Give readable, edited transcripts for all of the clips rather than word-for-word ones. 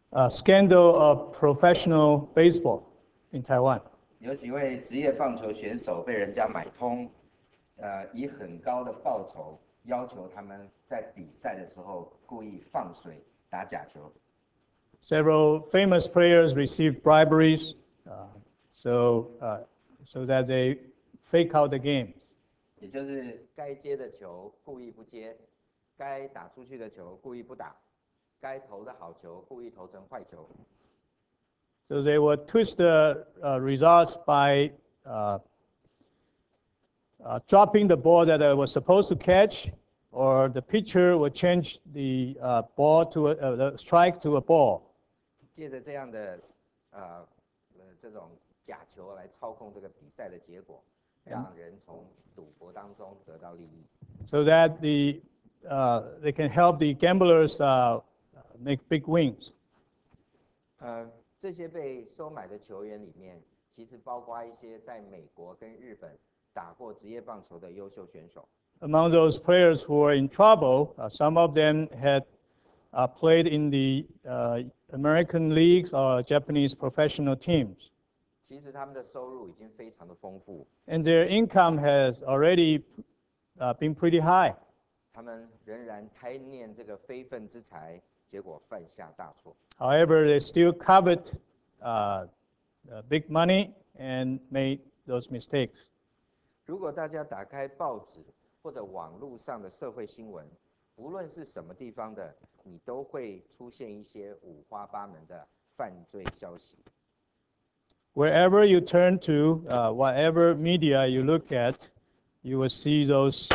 scandal of professional baseball in Taiwan. 有几位职业棒球选手被人家买通，以很高的报酬要求他们在比赛的时候故意放水打假球。 Several famous players received briberies, so that they fake out the games. 也就是该接的球故意不接，该打出去的球故意不打，该投的好球故意投成坏球。 So they would twist the results by dropping the ball that was supposed to catch, or the pitcher would change the ball to the strike to a ball. 借着这样的这种假球来操控这个比赛的结果，让人从赌博当中得到利益。 So that they can help the gamblers make big wins. 这些被收买的球员里面，其实包括一些在美国跟日本打过职业棒球的优秀选手。 Among those players who were in trouble, some of them had played in the American leagues or Japanese professional teams. 其实他们的收入已经非常的丰富。 And their income has already been pretty high. 他们仍然贪念这个非分之财，结果犯下大错。 However, they still covet big money and made those mistakes. 如果大家打开报纸或者网络上的社会新闻，无论是什么地方的，你都会出现一些五花八门的犯罪消息。 Wherever you turn to, whatever media you look at, you will see those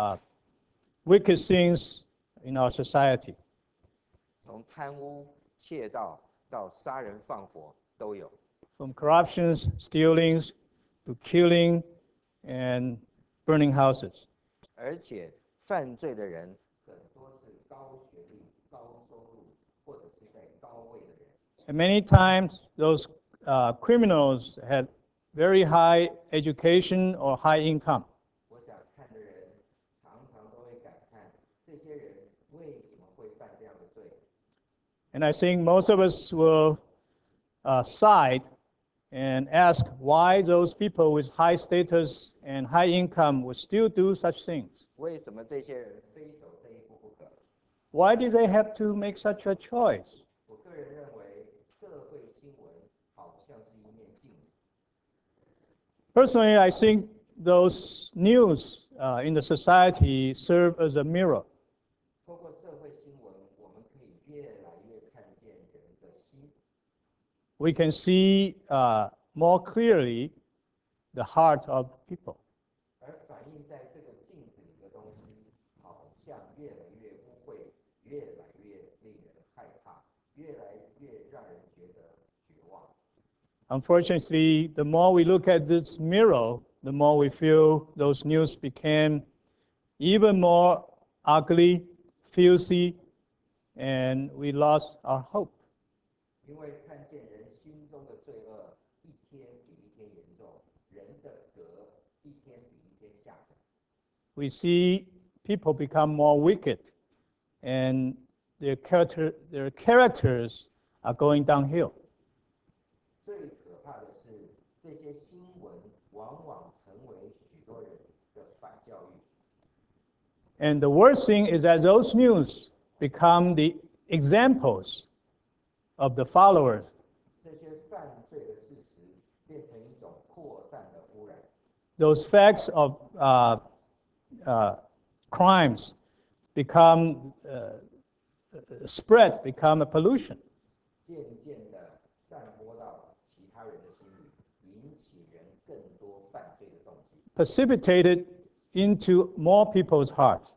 wicked things in our society. 从贪污、窃盗到杀人放火都有。 From corruptions, stealings, to killing and burning houses. 而且犯罪的人很多是高学历、高收入，或者是在高位的人。 And many times, those criminals had very high education or high income. 我想看的人常常都会感叹，这些人为什么会犯这样的罪？ And I think most of us will side and ask why those people with high status and high income would still do such things. 为什么这些人非走这一步不可？ Why did they have to make such a choice? 我个人认为，社会新闻好像是一面镜子。 Personally, I think those news in the society serve as a mirror. 透过社会新闻，我们可以越来越看见人的心。 We can see more clearly the heart of people. 而反映在这个镜子里的东西，好像越来越污秽，越来越令人害怕，越来越让人觉得绝望。 Unfortunately, the more we look at this mirror, the more we feel those news became even more ugly, filthy, and we lost our hope. 因为看见人心中的罪恶一天比一天严重，人的格一天比一天下沉。 We see people become more wicked, and their characters are going downhill. 最可怕的是，这些新闻往往成为许多人的反教育。 And the worst thing is that those news become the examples of the followers. 这些犯罪的事实变成一种扩散的污染。 Those facts of crimes become spread, become a pollution. 渐渐的散播到其他人的心里，引起人更多犯罪的动机。 Precipitated into more people's hearts.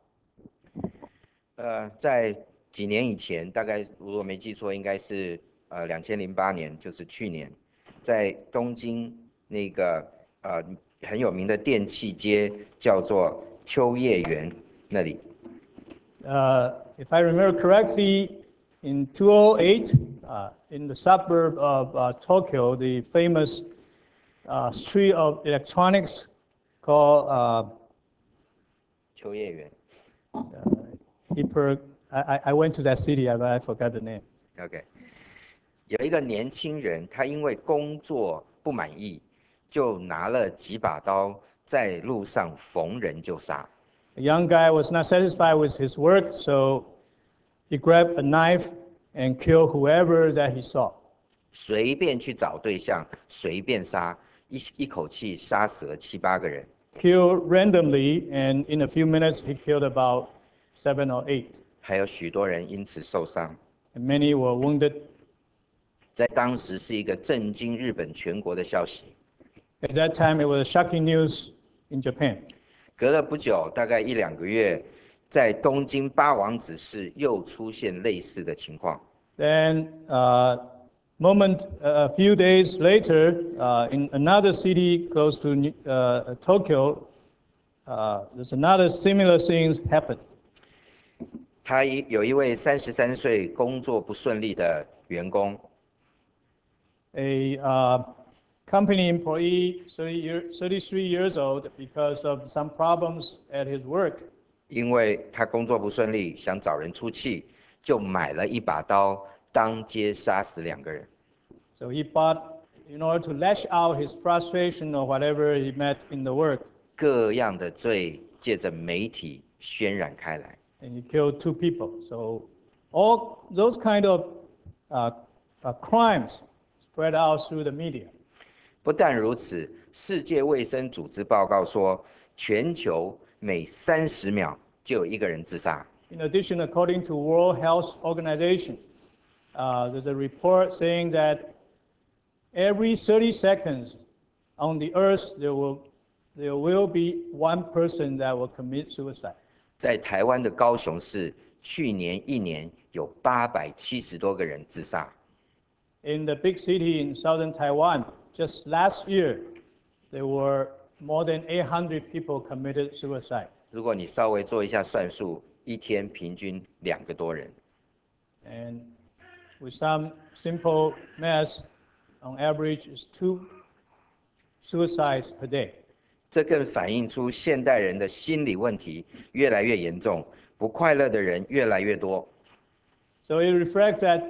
在几年以前，大概如果没记错，应该是2008年，就是去年，在东京那个很有名的电器街叫做秋叶原那里。 If I remember correctly, in 2008, in the suburb of Tokyo, the famous street of electronics called 秋叶原。 I went to that city, but I forgot the name. OK， 有一个年轻人，他因为工作不满意，就拿了几把刀在路上逢人就杀。 A young guy was not satisfied with his work, so he grabbed a knife and killed whoever that he saw. 随便去找对象，随便杀，一口气杀死了7、8个人。 Killed randomly, and in a few minutes he killed about 7 or 8. 还有许多人因此受伤。 And many were wounded. 在当时是一个震惊日本全国的消息。 At that time, it was shocking news in Japan. 隔了不久，大概1、2个月，在东京八王子市又出现类似的情况。 Then, a few days later, in another city close to Tokyo, there's another similar thing happened. 他有一位33岁、工作不顺利的员工， A company employee, 33 years old, because of some problems at his work, 因为他工作不顺利，想找人出气，就买了一把刀，当街杀死2个人。 so he bought, in order to lash out his frustration or whatever he met in the work, 各样的罪借着媒体渲染开来。 and he killed 2 people. So all those kind of crimes spread out through the media. 不但如此，世界卫生组织报告说，全球每30秒就有1个人自杀。 In addition, according to World Health Organization, there's a report saying that every 30 seconds on the earth there will be 1 person that will commit suicide. 在台湾的高雄市，去年1年有870多个人自杀。 In the big city in southern Taiwan, just last year, there were more than 800 people committed suicide. 如果你稍微做一下算数，一天平均2个多人。 And with some simple math, on average, is 2 suicides per day. 这更反映出现代人的心理问题越来越严重，不快乐的人越来越多。 So it reflects that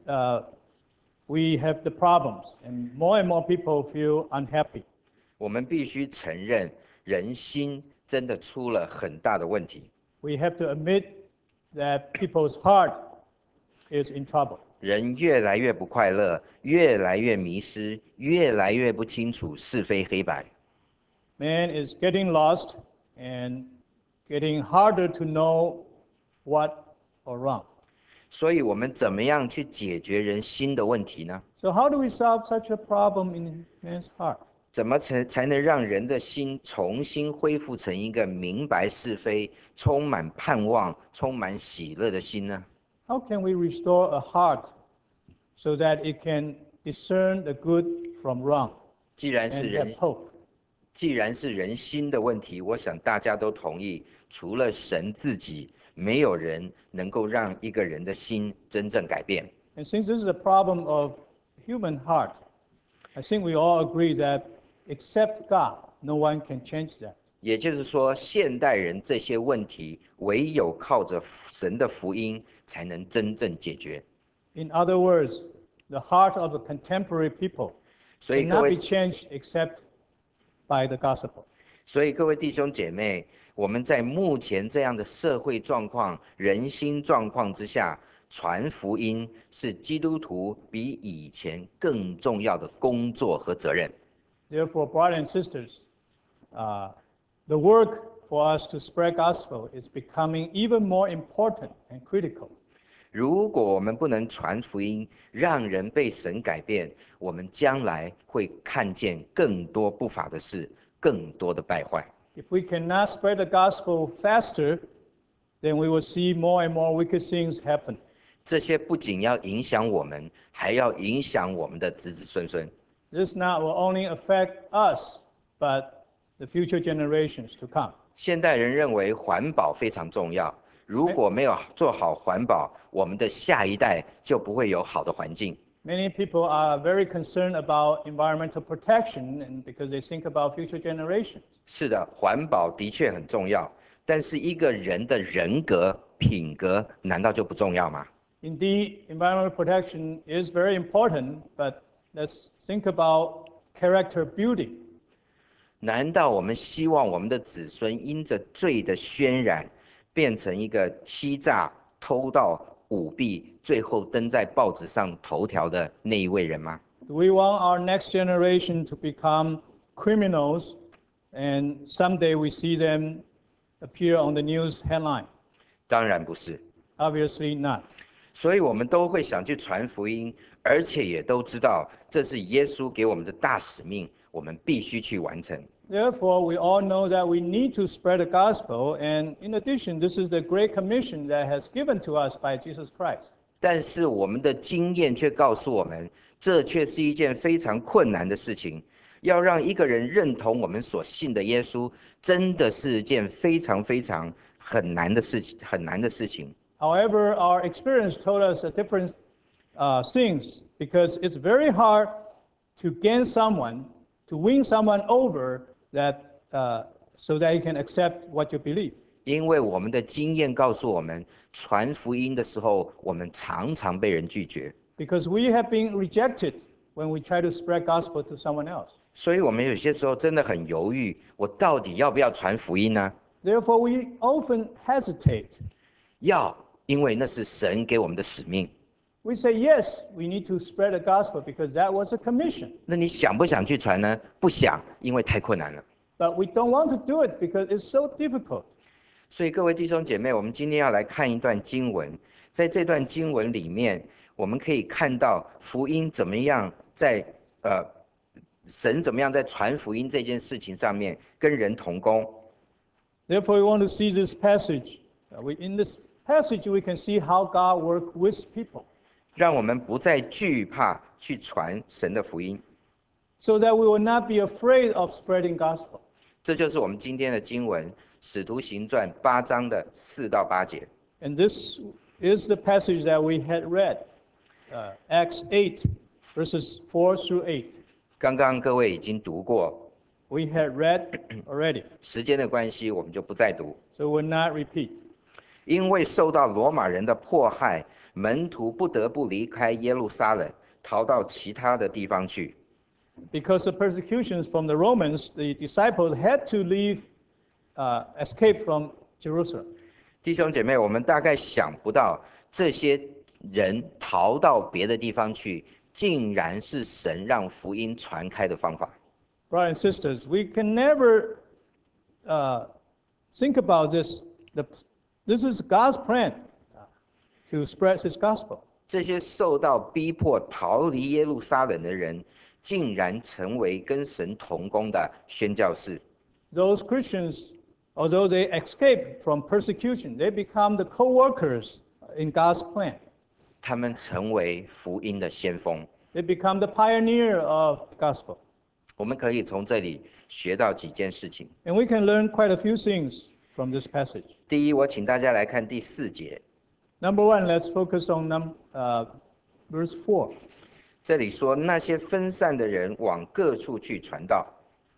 we have the problems, and more people feel unhappy. 我们必须承认，人心真的出了很大的问题。 We have to admit that people's heart is in trouble. 人越来越不快乐，越来越迷失，越来越不清楚是非黑白。 Man is getting lost and getting harder to know what or wrong. 所以，我们怎么样去解决人心的问题呢？ So how do we solve such a problem in man's heart? 怎么才能让人的心重新恢复成一个明白是非、充满盼望、充满喜乐的心呢？ How can we restore a heart so that it can discern the good from wrong 既然是 and have 人， hope? 既然是人心的问题，我想大家都同意，除了神自己，没有人能够让一个人的心真正改变。 And since this is a problem of human heart, I think we all agree that except God, no one can change that. 也就是说，现代人这些问题，唯有靠着神的福音，才能真正解决。 In other words, the heart of the contemporary people 所以各 cannot 位 be changed except by the gospel. 所以各位弟兄姐妹，我们在目前这样的社会状况、人心状况之下，传福音是基督徒比以前更重要的工作和责任。 Therefore, brothers and sisters, the work for us to spread gospel is becoming even more important and critical. 如果我们不能传福音，让人被神改变，我们将来会看见更多不法的事，更多的败坏。 If we cannot spread the gospel faster, then we will see more and more wicked things happen. 这些不仅要影响我们，还要影响我们的子子孙孙。 This not will only affect us, but the future generations to come. 现代人认为环保非常重要，如果没有做好环保，我们的下一代就不会有好的环境。 Many people are very concerned about environmental protection and because they think about future generations. 是的，环保的确很重要，但是一个人的人格、品格难道就不重要吗？ Indeed, environmental protection is very important, but let's think about character building. 难道我们希望我们的子孙因着罪的渲染，变成一个欺诈、偷盗、舞弊，最后登在报纸上头条的那一位人吗？ Do we want our next generation to become criminals, and someday we see them appear on the news headline? 当然不是。 Obviously not. 所以我们都会想去传福音，而且也都知道这是耶稣给我们的大使命，我们必须去完成。 Therefore, we all know that we need to spread the gospel, and in addition, this is the great commission that has given to us by Jesus Christ. 但是我们的经验却告诉我们，这却是一件非常困难的事情。要让一个人认同我们所信的耶稣，真的是一件非常很难的事情。 However, our experience told us a different things because it's very hard to gain someone, to win someone over that, so that he can accept what you believe. 因为我们的经验告诉我们，传福音的时候，我们常常被人拒绝， Because we have been rejected when we try to spread gospel to someone else. 所以我们有些时候真的很犹豫，我到底要不要传福音呢？ Therefore, we often hesitate. 要，因为那是神给我们的使命。 We say, yes, we need to spread the gospel because that was a commission. 那你想不想去传呢？不想，因为太困难了。 But we don't want to do it because it's so difficult. 所以各位弟兄姐妹，我们今天要来看一段经文，在这段经文里面，我们可以看到福音怎么样在神怎么样在传福音这件事情上面跟人同工。 Therefore, we want to see this passage. In this passage, we can see how God works with people, 让我们不再惧怕去传神的福音。 so that we will not be afraid of spreading gospel. 这就是我们今天的经文，《使徒行传》8章的4到8节。 And this is the passage that we had read, Acts 8, verses 4 through 8. 刚刚各位已经读过， We had read already, 时间的关系，我们就不再读。 so we'll not repeat. 因为受到罗马人的迫害，门徒不得不离开耶路撒冷，逃到其他的地方去。 Because of persecutions from the Romans, the disciples had to leave, escape from Jerusalem. 弟兄姐妹，我们大概想不到这些人逃到别的地方去，竟然是神让福音传开的方法。 Brothers and sisters, we can never think about this. This is God's plan to spread His gospel. 这些受到逼迫逃离耶路撒冷的人，竟然成为跟神同工的宣教士。 Those Christians, although they escape from persecution, they become the co-workers in God's plan. 他们成为福音的先锋。 They become the pioneer of the gospel. 我们可以从这里学到几件事情。 And we can learn quite a few things from this passage. 第一，我请大家来看第4节， Number one, let's focus on verse 4. 这里说那些分散的人往各处去传道。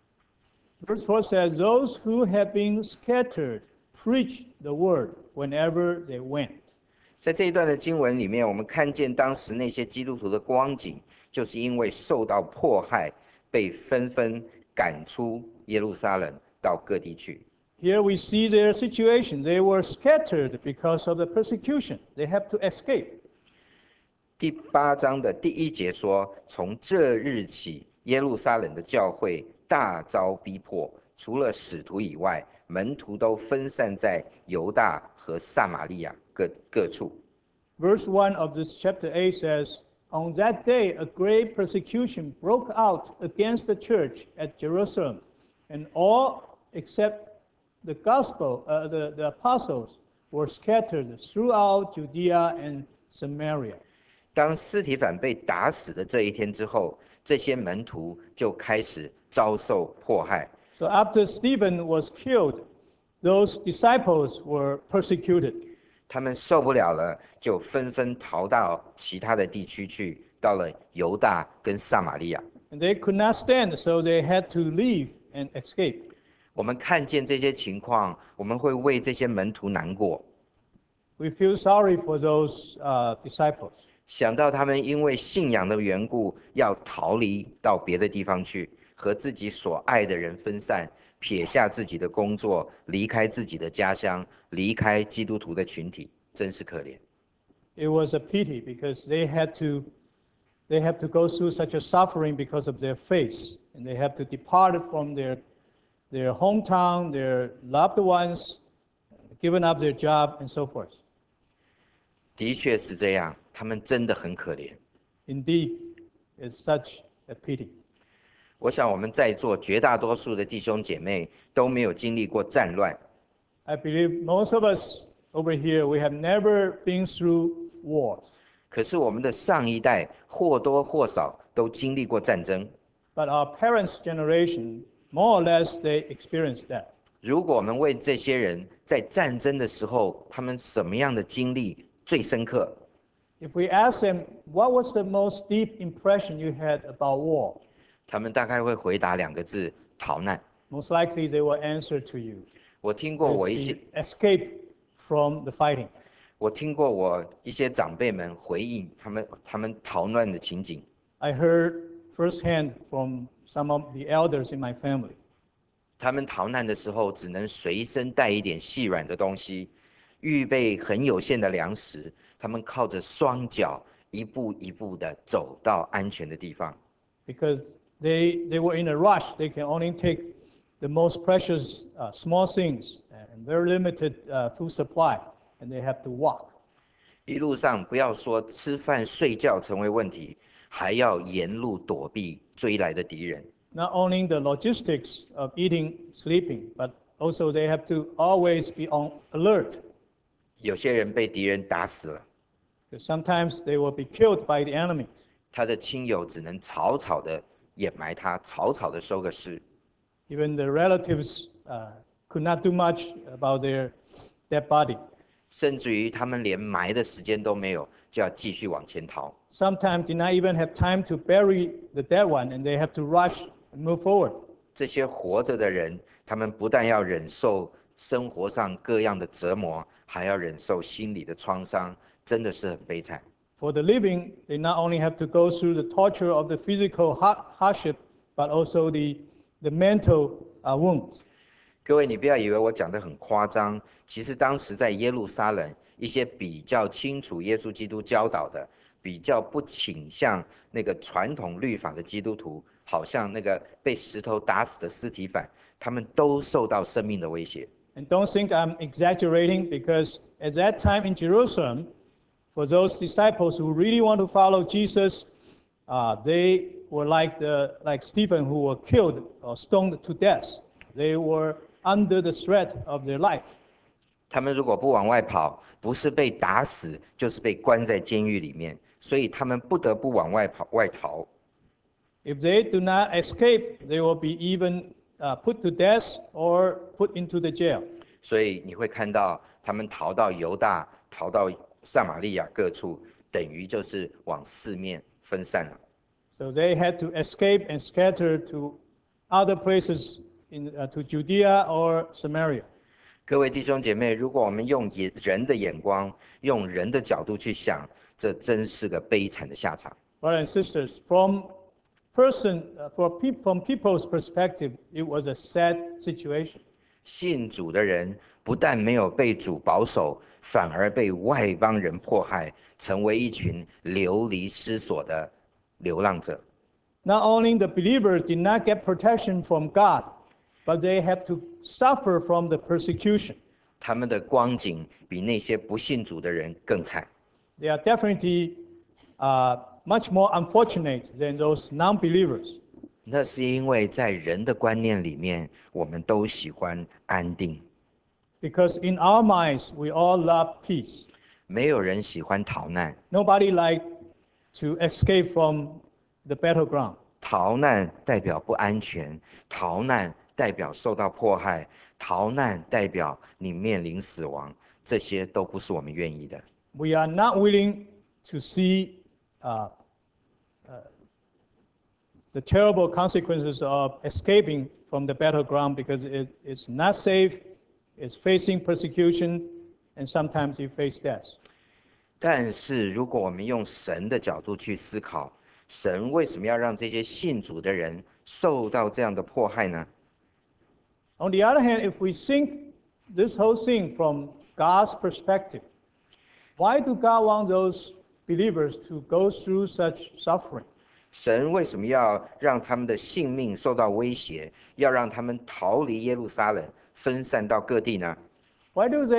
Verse 4 says, those who have been scattered preach the word whenever they went. 在这一段的经文里面，我们看见当时那些基督徒的光景，就是因为受到迫害，被纷纷赶出耶路撒冷，到各地去。 Here we see their situation. They were scattered because of the persecution. They have to escape. 第8章的第1节说，从这日起，耶路撒冷的教会大遭逼迫，除了使徒以外，门徒都分散在犹大和撒玛利亚各处。 Verse 1 of this chapter 8 says, on that day, a great persecution broke out against the church at Jerusalem, and all except the gospel, the apostles, were scattered throughout Judea and Samaria. 当司提反被打死的这一天之后，这些门徒就开始遭受迫害。 So after Stephen was killed, those disciples were persecuted. 他们受不了了，就纷纷逃到其他的地区去，到了犹大跟撒玛利亚。 And they could not stand, so they had to leave and escape. 我们看见这些情况，我们会为这些门徒难过。 we feel sorry for those disciples. 想到他们因为信仰的缘故，要逃离到别的地方去，和自己所爱的人分散，撇下自己的工作，离开自己的家乡，离开基督徒的群体，真是可怜。 It was a pity because they have to go through such a suffering because of their faith, and they have to depart from their hometown, their loved ones, given up their job, and so forth. 的确是这样，他们真的很可怜。 Indeed, it's such a pity. 我想我们在座绝大多数的弟兄姐妹都没有经历过战乱， I believe most of us over here, we have never been through wars. 可是我们的上一代或多或少都经历过战争。 But our parents' generation, more or less, they experienced that. 如果我们问这些人在战争的时候，他们什么样的经历最深刻？ If we ask them, what was the most deep impression you had about war? 他们大概会回答2个字：逃难。 Most likely they will answer to you. 我听过我 It's 一些， the escape from the fighting. 我听过我一些长辈们回应他们逃难的情景。 I heard firsthand from some of the elders in my family. 他们逃难的时候，只能随身带一点细软的东西，预备很有限的粮食。他们靠着双脚一步一步的走到安全的地方。 Because they were in a rush. They can only take the most precious small things and very limited food supply, and they have to walk. 一路上不要说吃饭睡觉成为问题，还要沿路躲避追来的敌人。 Not only the logistics of eating, sleeping, but also they have to always be on alert. 有些人被敌人打死了， Because sometimes they will be killed by the enemy. 他的亲友只能草草的掩埋他，草草的收个尸。 Even the relatives could not do much about their dead body. 甚至于他们连埋的时间都没有，就要继续往前逃。 Sometimes did not even have time to bury the dead one, and they have to rush and move forward. 这些活着的人，他们不但要忍受生活上各样的折磨，还要忍受心理的创伤，真的是很悲惨。 For the living, they not only have to go through the torture of the physical hardship, but also the mental wounds. 各位，你不要以为我讲得很夸张，其实当时在耶路撒冷，一些比较清楚耶稣基督教导的，比较不倾向那个传统律法的基督徒，好像那个被石头打死的司提反，他们都受到生命的威胁。 And don't think I'm exaggerating, because at that time in Jerusalem, for those disciples who really want to follow Jesus, they were like Stephen, who were killed or stoned to death. They were under the threat of their life. 他们如果不往外跑，不是被打死，就是被关在监狱里面，所以他们不得不往外逃。 If they do not escape, they will be even put to death or put into the jail. 所以你会看到他们逃到犹大，逃到撒玛利亚各处，等于就是往四面分散了。 So they had to escape and scatter to other places to Judea or Samaria. 各位弟兄姐妹，如果我们用人的眼光，用人的角度去想，这真是个悲惨的下场。 Brothers and sisters, from people's perspective, it was a sad situation. 信主的人不但没有被主保守，反而被外邦人迫害，成为一群流离失所的流浪者。 Not only the believer did not get protection from God, but they have to suffer from the persecution. 他们的光景比那些不信主的人更惨。 They are definitely much more unfortunate than those non-believers. 那是因为在人的观念里面，我们都喜欢安定， Because in our minds, we all love peace. 没有人喜欢逃难。 Nobody like to escape from the battleground. 逃难代表不安全，逃难代表受到迫害，逃难代表你面临死亡，这些都不是我们愿意的。 We are not willing to see the terrible consequences of escaping from the battleground, because it's not safe, it's facing persecution, and sometimes you face death. 但是如果我们用神的角度去思考，神为什么要让这些信主的人受到这样的迫害呢？ On the other hand, if we think this whole thing from God's perspective, why do God want those believers to go through such suffering? 神为什么要让他们的性命受到威胁，要让他们逃离耶路撒冷，分散到各地呢？ Why did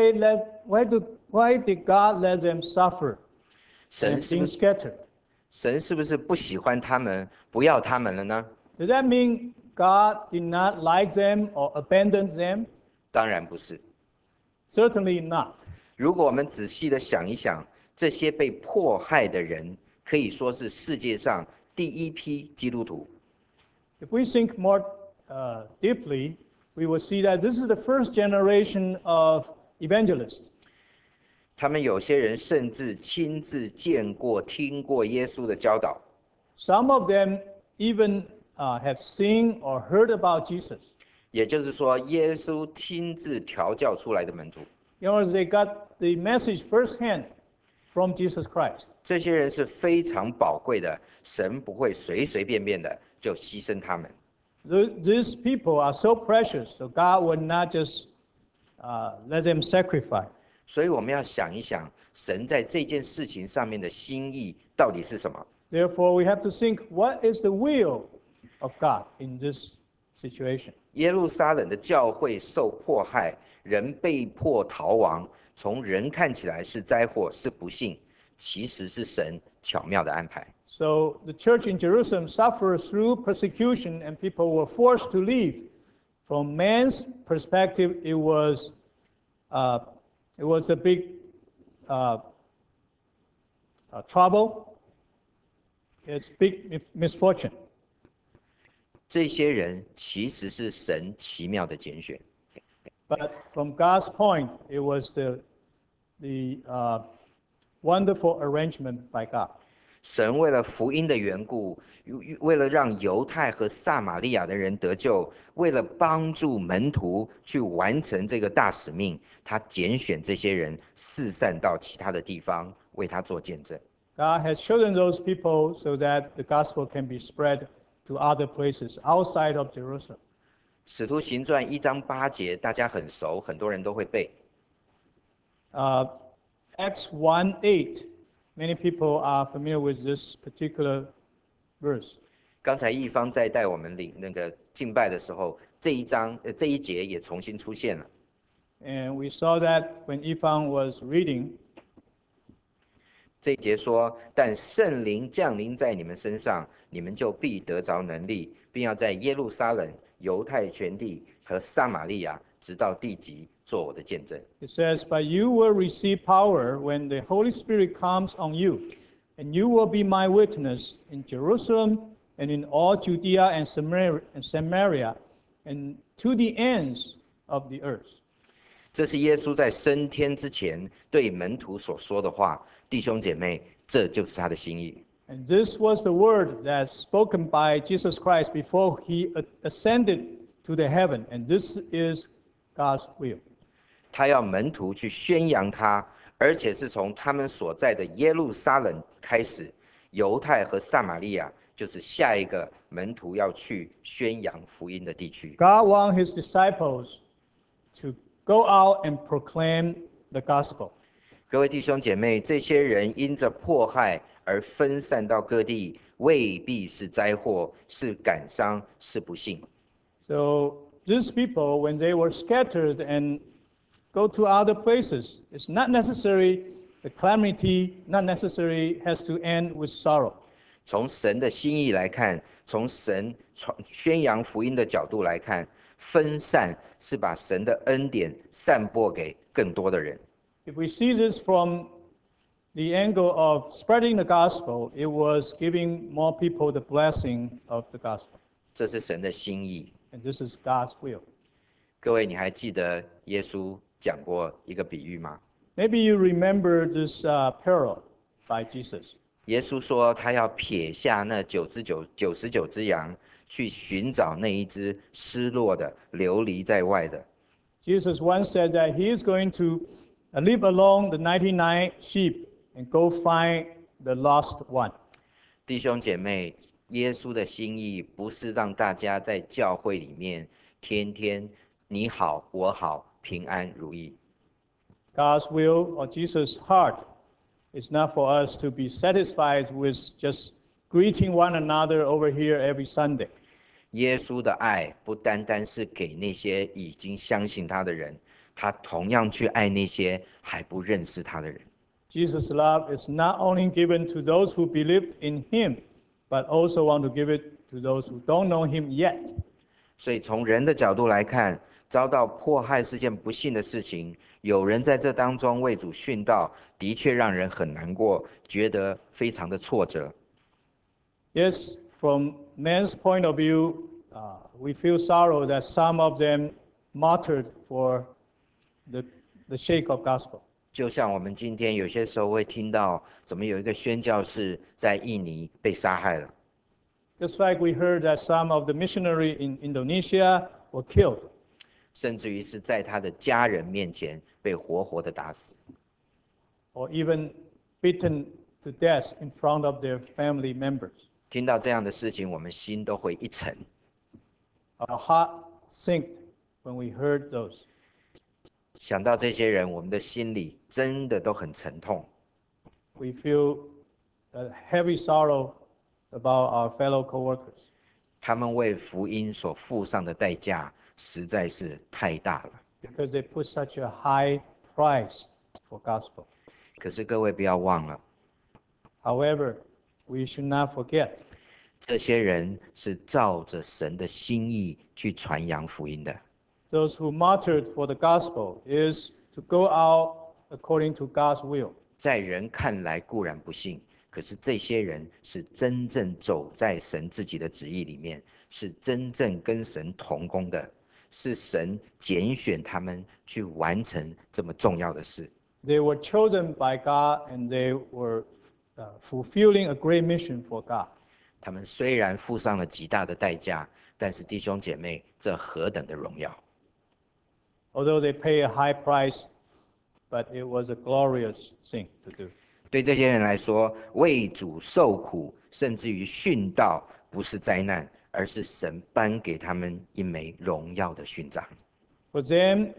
God let them suffer 神 and 是不 being 是 scattered? 神是不是不喜欢他们，不要他们了呢？ Does that mean God did not like them or abandoned them? 当然不是。 Certainly not. 如果我们仔细的想一想，这些被迫害的人，可以说是世界上第一批基督徒。 If we think more deeply, we will see that this is the first generation of evangelists. 他们有些人甚至亲自见过、听过耶稣的教导， Some of them even have seen or heard about Jesus. 也就是说，耶稣亲自调教出来的门徒。 In other words, they got the message firsthand from Jesus Christ. 这些人是非常宝贵的，神不会随随便便的就牺牲他们。 These people are so precious, so God would not just let them sacrifice. 所以我们要想一想，神在这件事情上面的心意到底是什么？ Therefore, we have to think, what is the will of God in this situation? 耶路撒冷的教会受迫害，人被迫逃亡，从人看起来是灾祸，是不幸，其实是神巧妙的安排。 So the church in Jerusalem suffered through persecution, and people were forced to leave. From man's perspective, it was a big trouble. It's big misfortune. 这些人其实是神奇妙的拣选， But from God's point, it was the wonderful arrangement by God. 神为了福音的缘故，为了让犹太和撒玛利亚的人得救，为了帮助门徒去完成这个大使命，他拣选这些人四散到其他的地方，为他做见证。 God has chosen those people so that the gospel can be spread to other places outside of Jerusalem. 使徒行传1章8节，大家很熟，很多人都会背。 Acts 1:8, many people are familiar with this particular verse. 刚才一方在带我们领那个敬拜的时候，这一节也重新出现了。 And we saw that when Yifang was reading, 这一节说：“但圣灵降临在你们身上，你们就必得着能力，并要在耶路撒冷、犹太全地和撒玛利亚，直到地极，做我的见证。” it says, But you will receive power when the Holy Spirit comes on you, and you will be my witness in Jerusalem and in all Judea and Samaria and to the ends of the earth. 这是耶稣在升天之前对门徒所说的话，弟兄姐妹，这就是他的心意。 And this was the word that's spoken by Jesus Christ before he ascended to the heaven. And this is God's will. 他要门徒去宣扬他，而且是从他们所在的耶路撒冷开始，犹太和撒玛利亚就是下一个门徒要去宣扬福音的地区。 God wants his disciples to go out and proclaim the gospel. 各位弟兄姐妹，这些人因着迫害而分散到各地，未必是灾祸，是感伤，是不幸。 So these people, when they were scattered and go to other places, it's not necessary, the calamity not necessarily has to end with sorrow. 从神的心意来看，从神宣扬福音的角度来看，分散是把神的恩典散播给更多的人。 If we see this from the angle of spreading the gospel, it was giving more people the blessing of the gospel. 这是神的心意。 And this is God's will. 各位，你还记得耶稣讲过一个比喻吗？ Maybe you remember this parable by Jesus. 耶稣说，他要撇下那99只羊，去寻找那一只失落的、流离在外的。 Jesus once said that he is going to leave alone the 99 sheep and go find the lost one. 弟兄姐妹，耶稣的心意不是让大家在教会里面天天你好我好平安如意。 God's will or Jesus' heart is not for us to be satisfied with just greeting one another over here every Sunday. 耶稣的爱不单单是给那些已经相信他的人，他同样去爱那些还不认识他的人。 Jesus' love is not only given to those who believed in him, but also want to give it to those who don't know him yet. 所以从人的角度来看，遭到迫害是件不幸的事情。有人在这当中为主殉道，的确让人很难过，觉得非常的挫折。 Yes, from man's point of view, we feel sorrow that some of them martyred for the sake of gospel. 就像我们今天有些时候会听到，怎么有一个宣教士在印尼被杀害了， Just like we heard that some of the missionaries in Indonesia were killed, 甚至于是在他的家人面前被活活的打死， or even beaten to death in front of their family members. 听到这样的事情，我们心都会一沉。 Our heart sinked when we heard those. 想到这些人，我们的心里真的都很沉痛。 We feel a heavy sorrow about our fellow co-workers. 他们为福音所付上的代价实在是太大了。 Because they put such a high price for gospel. 可是各位不要忘了， However, we should not forget 这些人是照着神的心意去传扬福音的。 those who martyred for the gospel is to go out according to God's will. 在人看来固然不幸，可是这些人是真正走在神自己的旨意里面，是真正跟神同工的，是神拣选他们去完成这么重要的事。 They were chosen by God and they were fulfilling a great mission for God. 他们虽然付上了极大的代价，但是弟兄姐妹，这何等的荣耀！ Although they pay a high price, but it was a glorious thing to do. 对这些人来说，为主受苦，甚至于殉道，不是灾难，而是神颁给他们一枚荣耀的勋章。 For them,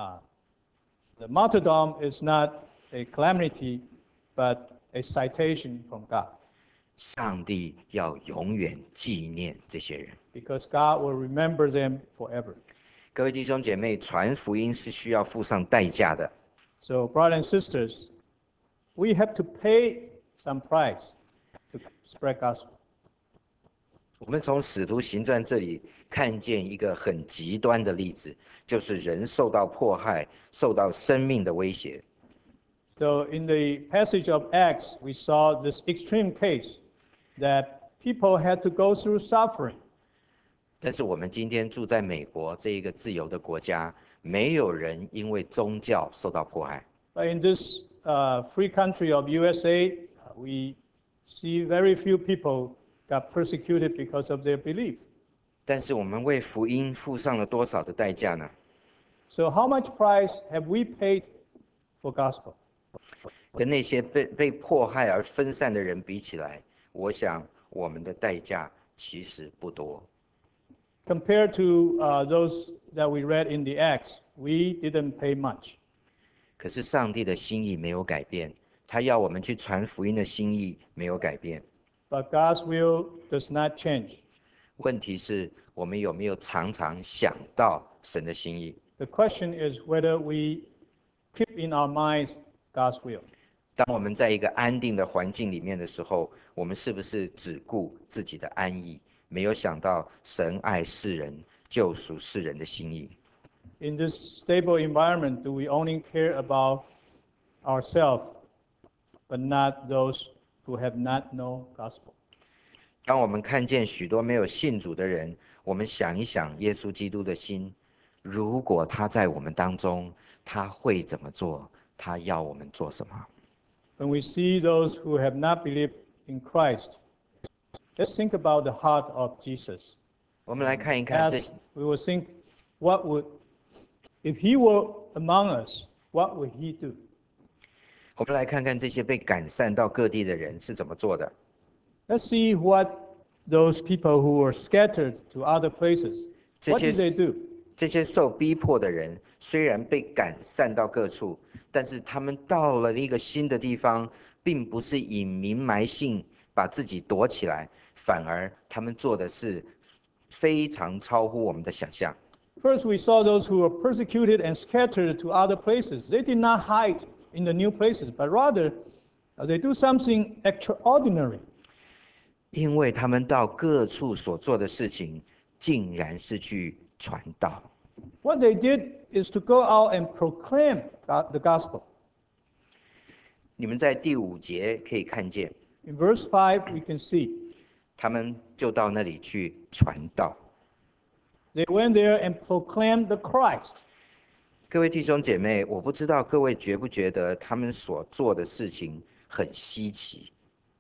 the martyrdom is not a calamity, but a citation from God. 上帝要永远纪念这些人。 Because God will remember them forever. 各位弟兄姐妹，传福音是需要付上代价的。 So, brothers and sisters, we have to pay some price to spread gospel. 我们从使徒行传这里看见一个很极端的例子，就是人受到迫害，受到生命的威胁。 So, in the passage of Acts, we saw this extreme case that people had to go through suffering. 但是我们今天住在美国这一个自由的国家，没有人因为宗教受到迫害。 But in this free country of USA, we see very few people got persecuted because of their belief. 但是我们为福音付上了多少的代价呢？ So, how much price have we paid for gospel? 跟那些被迫害而分散的人比起来，我想我们的代价其实不多。 Compared to those that we read in the Acts, we didn't pay much. 可是上帝的心意没有改变，他要我们去传福音的心意没有改变。 But God's will does not change. 问题是我们有没有常常想到神的心意？ The question is whether we keep in our minds God's will. 当我们在一个安定的环境里面的时候，我们是不是只顾自己的安逸，没有想到神爱世人、救赎世人的心意？ In this stable environment, do we only care about ourselves, but not those who have not known gospel? 当我们看见许多没有信主的人，我们想一想耶稣基督的心，如果他在我们当中，他会怎么做？他要我们做什么？ When we see those who have not believed in Christ, let's think about the heart of Jesus. 我们来看一看这 As we will think, if he were among us, what would he do? 我们来看看这些被赶散到各地的人是怎么做的。 Let's see what those people who were scattered to other places, 这 what 些 did they do? 这些受逼迫的人，虽然被赶散到各处，但是他们到了一个新的地方，并不是隐名埋姓，把自己躲起来，反而他们做的是非常超乎我们的想象。 First, we saw those who were persecuted and scattered to other places. They did not hide in the new places, but rather they do something extraordinary. 因为他们到各处所做的事情，竟然是去传道。 What they did is to go out and proclaim the gospel. 你们在第5节可以看见， In verse 5, we can see 他们就到那里去传道。 they went there and proclaimed the Christ. 各位弟兄姐妹，我不知道各位觉不觉得他们所做的事情很稀奇？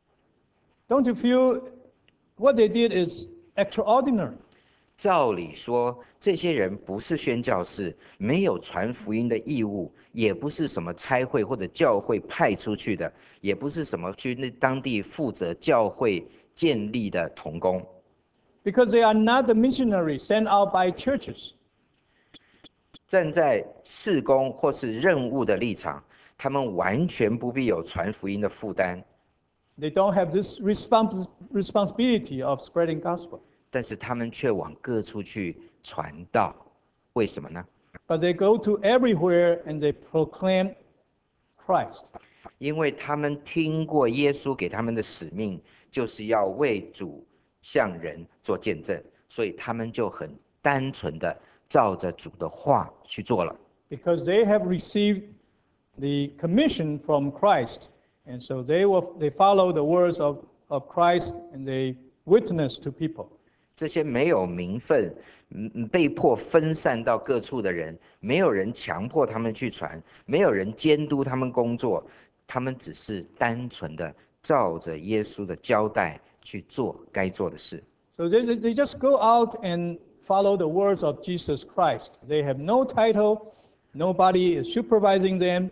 Don't you feel what they did is extraordinary? 照理说，这些人不是宣教士，没有传福音的义务，也不是什么差会或者教会派出去的，也不是什么去那当地负责教会建立的同工。 Because they are not the missionaries sent out by churches. 站在事工或是任务的立场，他们完全不必有传福音的负担， They don't have this responsibility of spreading gospel. 但是他们却往各处去传道。为什么呢？ But they go to everywhere and they proclaim Christ. 因为他们听过耶稣给他们的使命，就是要为主向人做见证，所以他们就很单纯的照着主的话去做了。 Because they have received the commission from Christ. And so they follow the words of Christ and they witness to people. 这些没有名分、被迫分散到各处的人，没有人强迫他们去传，没有人监督他们工作，他们只是单纯的照着耶稣的交代去做该做的事。 So they just go out and follow the words of Jesus Christ. They have no title, nobody is supervising them.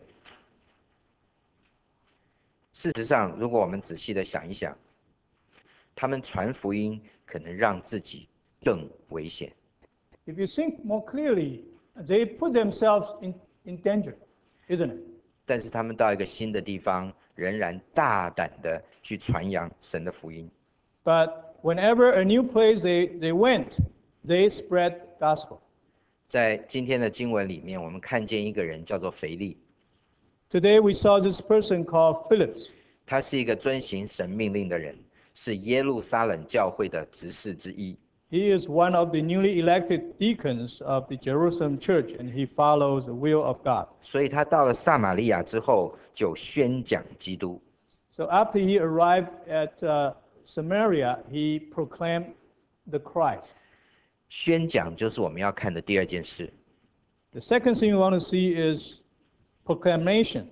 事实上，如果我们仔细的想一想，他们传福音可能让自己更危险。 If you think more clearly, they put themselves in danger, isn't it? 但是他们到一个新的地方，仍然大胆的去传扬神的福音。 But whenever a new place they went, they spread gospel. 在今天的经文里面，我们看见一个人叫做腓利， Today we saw this person called Philip. 他是一个遵行神命令的人，是耶路撒冷教会的执事之一。 He is one of the newly elected deacons of the Jerusalem church, and he follows the will of God. 所以他到了撒玛利亚之后，就宣讲基督。 So after he arrived at Samaria, he proclaimed the Christ. 宣讲就是我们要看的第二件事。 The second thing we want to see is proclamation.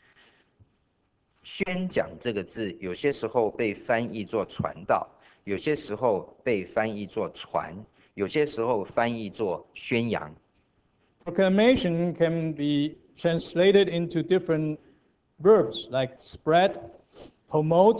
宣讲这个字，有些时候被翻译作传道，有些时候被翻译作传，有些时候翻译作宣扬。 Proclamation can be translated into different verbs like spread, promote,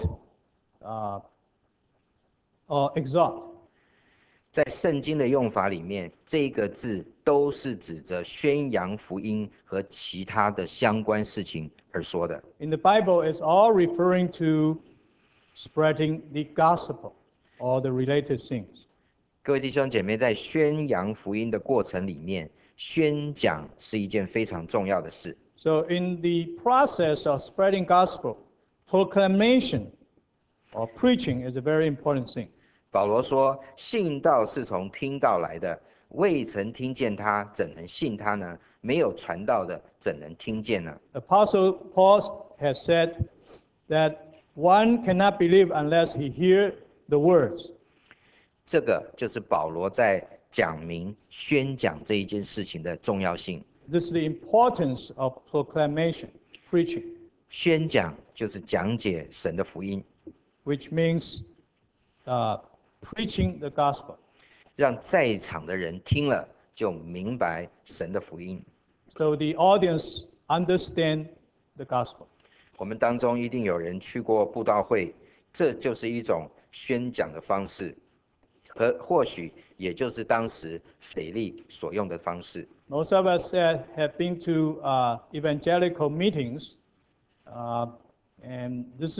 or exalt. 在圣经的用法里面，这个字都是指着宣扬福音和其他的相关事情而说的。 In the Bible, it's all referring to spreading the gospel or the related things. 各位弟兄姐妹，在宣扬福音的过程里面，宣讲是一件非常重要的事。 So in the process of spreading gospel, proclamation or preaching is a very important thing. 保罗说：“信道是从听道来的，未曾听见他，怎能信他呢？没有传道的，怎能听见呢？” Apostle Paul has said that one cannot believe unless he hear the words. 这个就是保罗在讲明宣讲这一件事情的重要性。 This is the importance of proclamation, preaching, 宣讲就是讲解神的福音， which means preaching the gospel. 让在场的人听了就明白神的福音。 So the audience understand the gospel. 我们当中一定有人去过布道会，这就是一种宣讲的方式，或许也就是当时腓力所用的方式。 Most of us have been to evangelical meetings, and this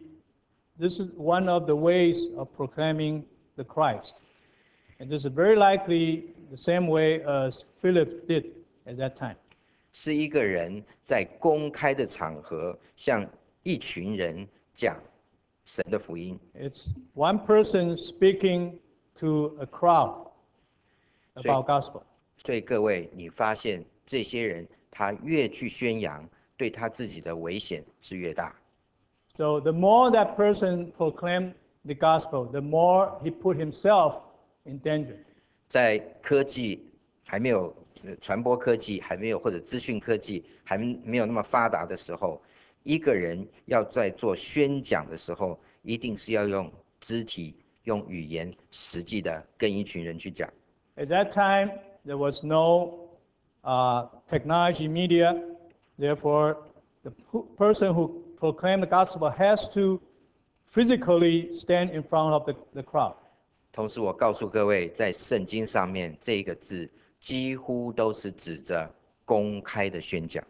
is one of the ways of proclaiming the Christ. And this is very likely the same way as Philip did at that time. 是一个人在公开的场合向一群人讲神的福音。 It's one person speaking to a crowd about gospel. 所以各位，你发现这些人他越去宣扬，对他自己的危险是越大。 So the more that person proclaimed the gospel, the more he put himself in danger. 在科技还没有传播科技还没有或者资讯科技还没有那么发达的时候，一个人要在做宣讲的时候，一定是要用肢体、用语言，实际的跟一群人去讲。 At that time, there was no technology media. Therefore, the person who proclaimed the gospel has to physically stand in front of the crowd. 同时，我告诉各位，在圣经上面这个字几乎都是指着公开的宣讲。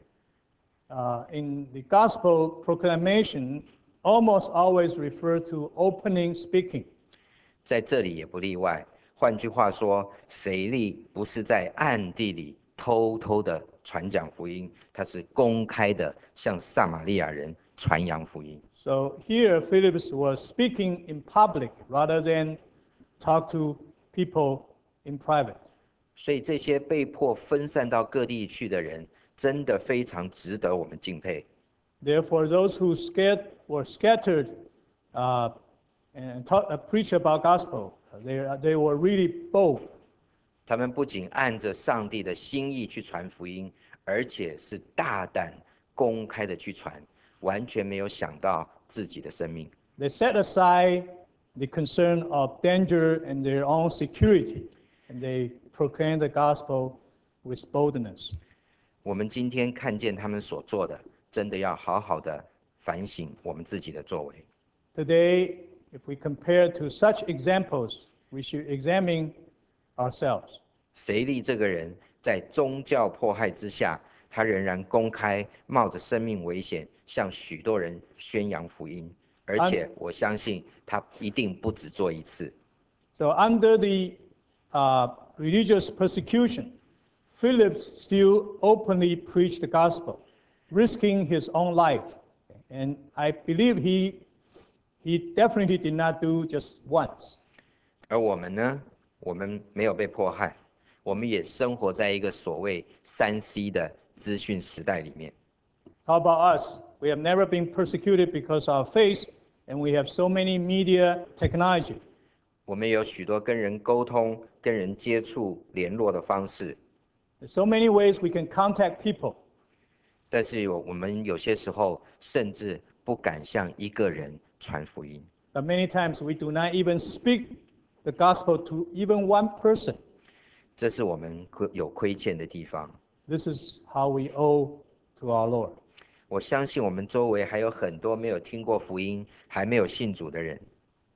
In the gospel proclamation, almost always refer to opening speaking. 在这里也不例外。换句话说，腓力不是在暗地里偷偷的传讲福音，他是公开的向撒玛利亚人传扬福音。 So here, Philip was speaking in public rather than talk to people in private. 所以这些被迫分散到各地去的人，真的非常值得我们敬佩。 Therefore, those who were scattered and preach about gospel, they were really bold. 他们不仅按着上帝的心意去传福音，而且是大胆公开的去传，完全没有想到自己的生命。 They set aside the concern of danger and their own security, and they proclaimed the gospel with boldness. 我们今天看见他们所做的，真的要好好的反省我们自己的作为。 Today, if we compare to such examples, we should examine ourselves. 腓力这个人在宗教迫害之下，他仍然公开冒着生命危险向许多人宣扬福音，而且我相信他一定不止做一次。 So under the religious persecution, Philip still openly preached the gospel, risking his own life. And I believe he definitely did not do just once. 而我们呢？我们没有被迫害，我们也生活在一个所谓3C 的资讯时代里面。 How about us? We have never been persecuted because of our faith, and we have so many media technology. 我们有许多跟人沟通、跟人接触、联络的方式， There's so many ways we can contact people. 但是我们有些时候甚至不敢向一个人传福音。 But many times we do not even speak the gospel to even one person. 这是我们有亏欠的地方。 This is how we owe to our Lord. 我相信我们周围还有很多没有听过福音、还没有信主的人。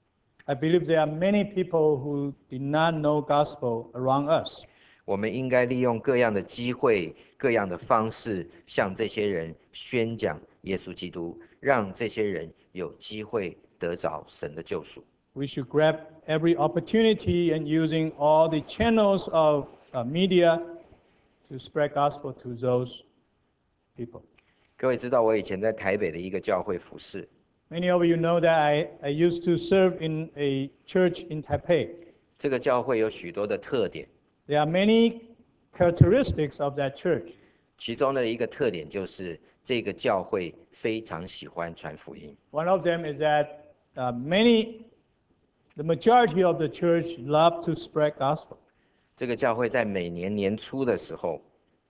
I believe there are many people who did not know gospel around us. 我们应该利用各样的机会、各样的方式，向这些人宣讲耶稣基督，让这些人有机会得着神的救赎。 We should grab every opportunity and using all the channels of media to spread gospel to those people. 各位知道我以前在台北的一个教会服侍， Many of you know that I used to serve in a church in Taipei. 这个教会有许多的特点， There are many characteristics of that church. 其中的一个特点就是这个教会非常喜欢传福音。 One of them is that the majority of the church love to spread gospel. 这个教会在每年年初的时候，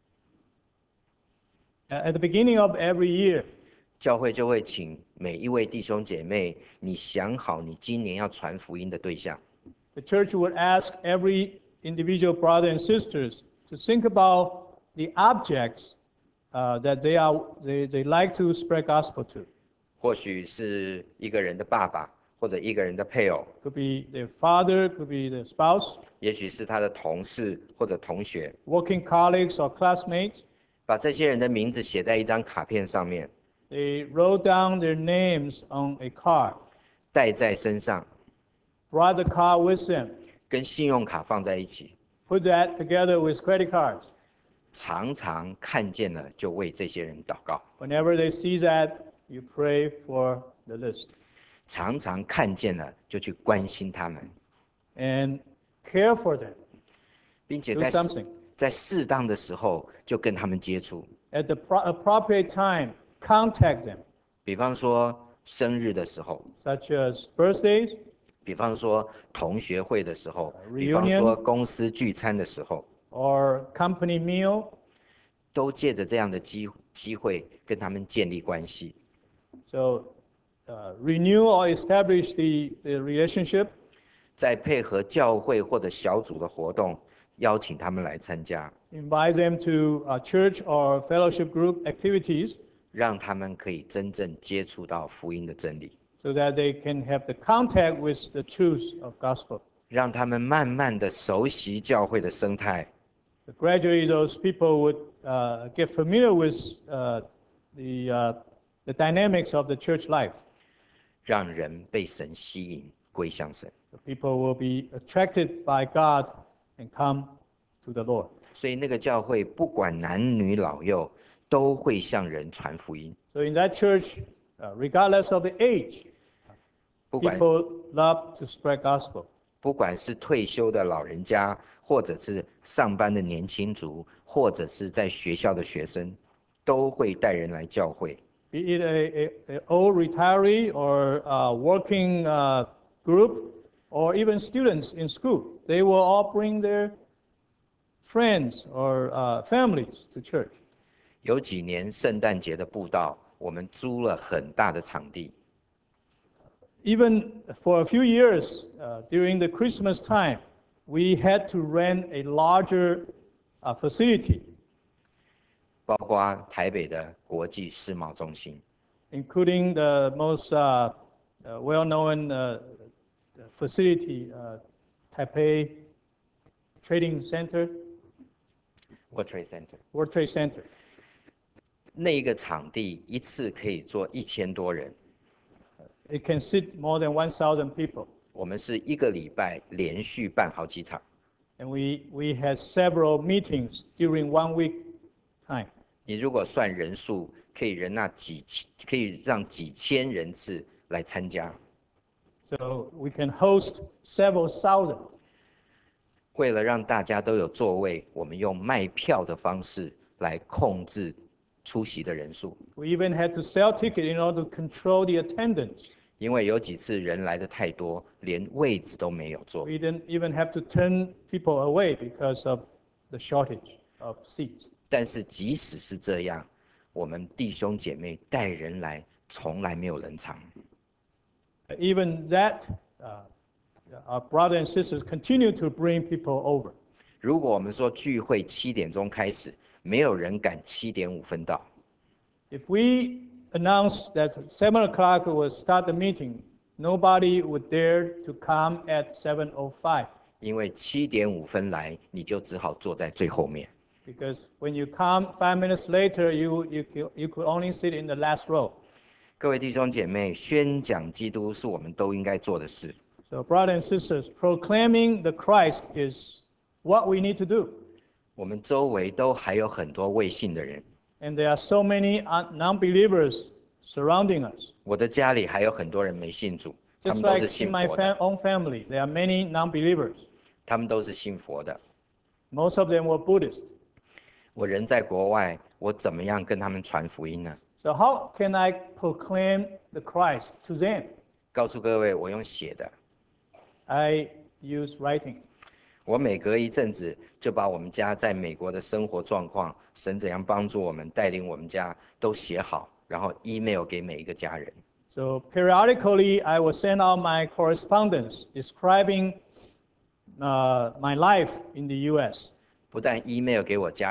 At the beginning of every year, 教会就会请每一位弟兄姐妹，你想好你今年要传福音的对象。 the church would ask every individual brother and sisters to think about the objects that they like to spread gospel to. 或许是一个人的爸爸，或者一个人的配偶， Could be their father, could be their spouse, 也许是他的同事或者同学， working colleagues or classmates. 把这些人的名字写在一张卡片上面， They wrote down their names on a card, 带在身上， brought the card with them, 跟信用卡放在一起， put that together with credit cards. 常常看见了就为这些人祷告， Whenever they see that, you pray for the list 常常看见了就去关心他们， and care for them. 并且 Do something. 在适当的时候就跟他们接触， At the appropriate time, contact them, 比方说生日的时候， such as birthdays, 比方说同学会的时候， reunion 比方说公司聚餐的时候， or company meal. 都借着这样的机会跟他们建立关系， So renew or establish the relationship, 再配合教会或者小组的活动，邀请他们来参加， invite them to church or fellowship group activities 让他们可以真正接触到福音的真理， so that they can have the contact with the truth of gospel. 让他们慢慢的熟悉教会的生态， Gradually, those people would get familiar with the dynamics of the church life. 让人被神吸引归向神。 The people will be attracted by God and come to the Lord. 所以那个教会不管男女老幼，都会向人传福音。 So in that church, regardless of the age, 不管 people love to spread gospel. 不管是退休的老人家，或者是上班的年轻族，或者是在学校的学生，都会带人来教会。 Be it an old retiree or working group, or even students in school, they will all bring their friends or families to church. 有几年圣诞节的布道，我们租了很大的场地， Even for a few years during the Christmas time, we had to rent a larger facility, 包括台北的国际世贸中心， including the most well-known facility, Taipei Trading Center, World Trade Center。 World Trade Center. 那一个场地一次可以坐1000多人， It can sit more than 1,000 people. 我们是一个礼拜连续办好几场。 And we had several meetings during 1 week time. 你如果算人数，可以让几千人次来参加。 So we can host several thousand. 为了让大家都有座位，我们用卖票的方式来控制出席的人数。 We even had to sell tickets in order to control the attendance. 因为有几次人来的太多，连位置都没有坐。 We didn't even have to turn people away because of the shortage of seats. 但是即使是这样，我们弟兄姐妹带人来，从来没有冷场。 Even that, our brothers and sisters continue to bring people over. 如果我们说聚会7点钟开始，没有人敢7点5分到。 If we announce that 7 o'clock will start the meeting, nobody would dare to come at 7:05. 因为7点5分来，你就只好坐在最后面。 Because when you come 5 minutes later, you could only sit in the last row. 各位弟兄姐妹，宣讲基督是我们都应该做的事。 So, brothers and sisters, proclaiming the Christ is what we need to do. 我们周围都还有很多未信的人， And there are so many non-believers surrounding us. 我的家里还有很多人没信主，他 Just 们都是 like 信 in my 佛的， own family, there are many non-believers. 他们都是信佛的。 Most of them were Buddhist. 我人在国外，我怎么样跟他们传福音呢？ So how can I proclaim the Christ to them? 告诉各位，我用写的， I use writing. 我每隔一阵子就把我们家在美国的生活状况，神怎样帮助我们，带领我们家都写好，然后 email 给每一个家人。 So periodically, I will send out my correspondence describing my life in the U.S. 不但 email 给我家人，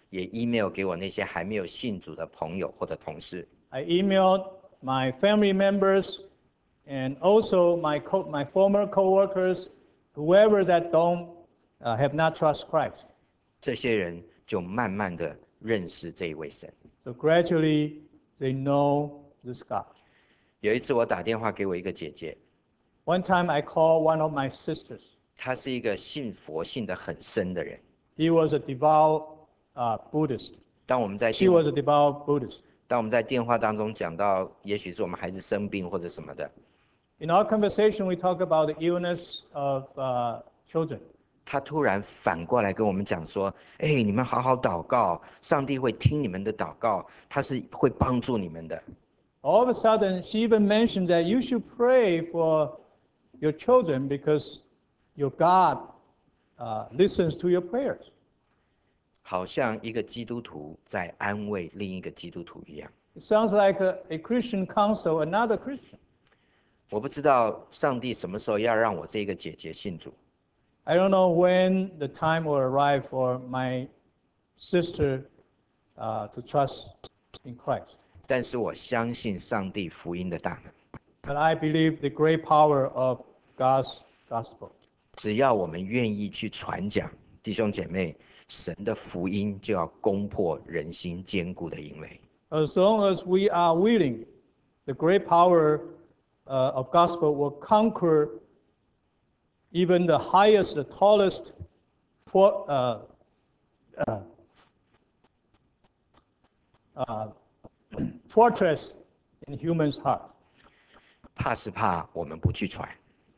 也 email 给我那些还没有信主的朋友或者同事。 I emailed my family members and also my former coworkers, whoever that don't have not trust Christ. 这些人就慢慢的认识这一位神。 So gradually they know this God. 有一次我打电话给我一个姐姐， One time I called one of my sisters. 她是一个信佛信得很深的人。 He was a devout Buddhist. 当我们在 She was a devout Buddhist. 电话当中讲到，也许是我们孩子生病或者什么的， In our conversation, we talk about the illness of children. 她突然反过来跟我们讲说：“哎，你们好好祷告，上帝会听你们的祷告，他是会帮助你们的。” All of a sudden, she even mentioned that you should pray for your children because your God listens to your prayers. 好像一个基督徒在安慰另一个基督徒一样。 It sounds like a Christian counsel another Christian. 我不知道上帝什么时候要让我这个姐姐信主， I don't know when the time will arrive for my sister to trust in Christ. 但是我相信上帝福音的大能。 But I believe the great power of God's gospel. 只要我们愿意去传讲，弟兄姐妹，神的福音就要攻破人心坚固的营垒。 As long as we are willing, the great power of gospel will conquer even the highest, the tallest fortress in human's heart. 怕是怕我们不去传。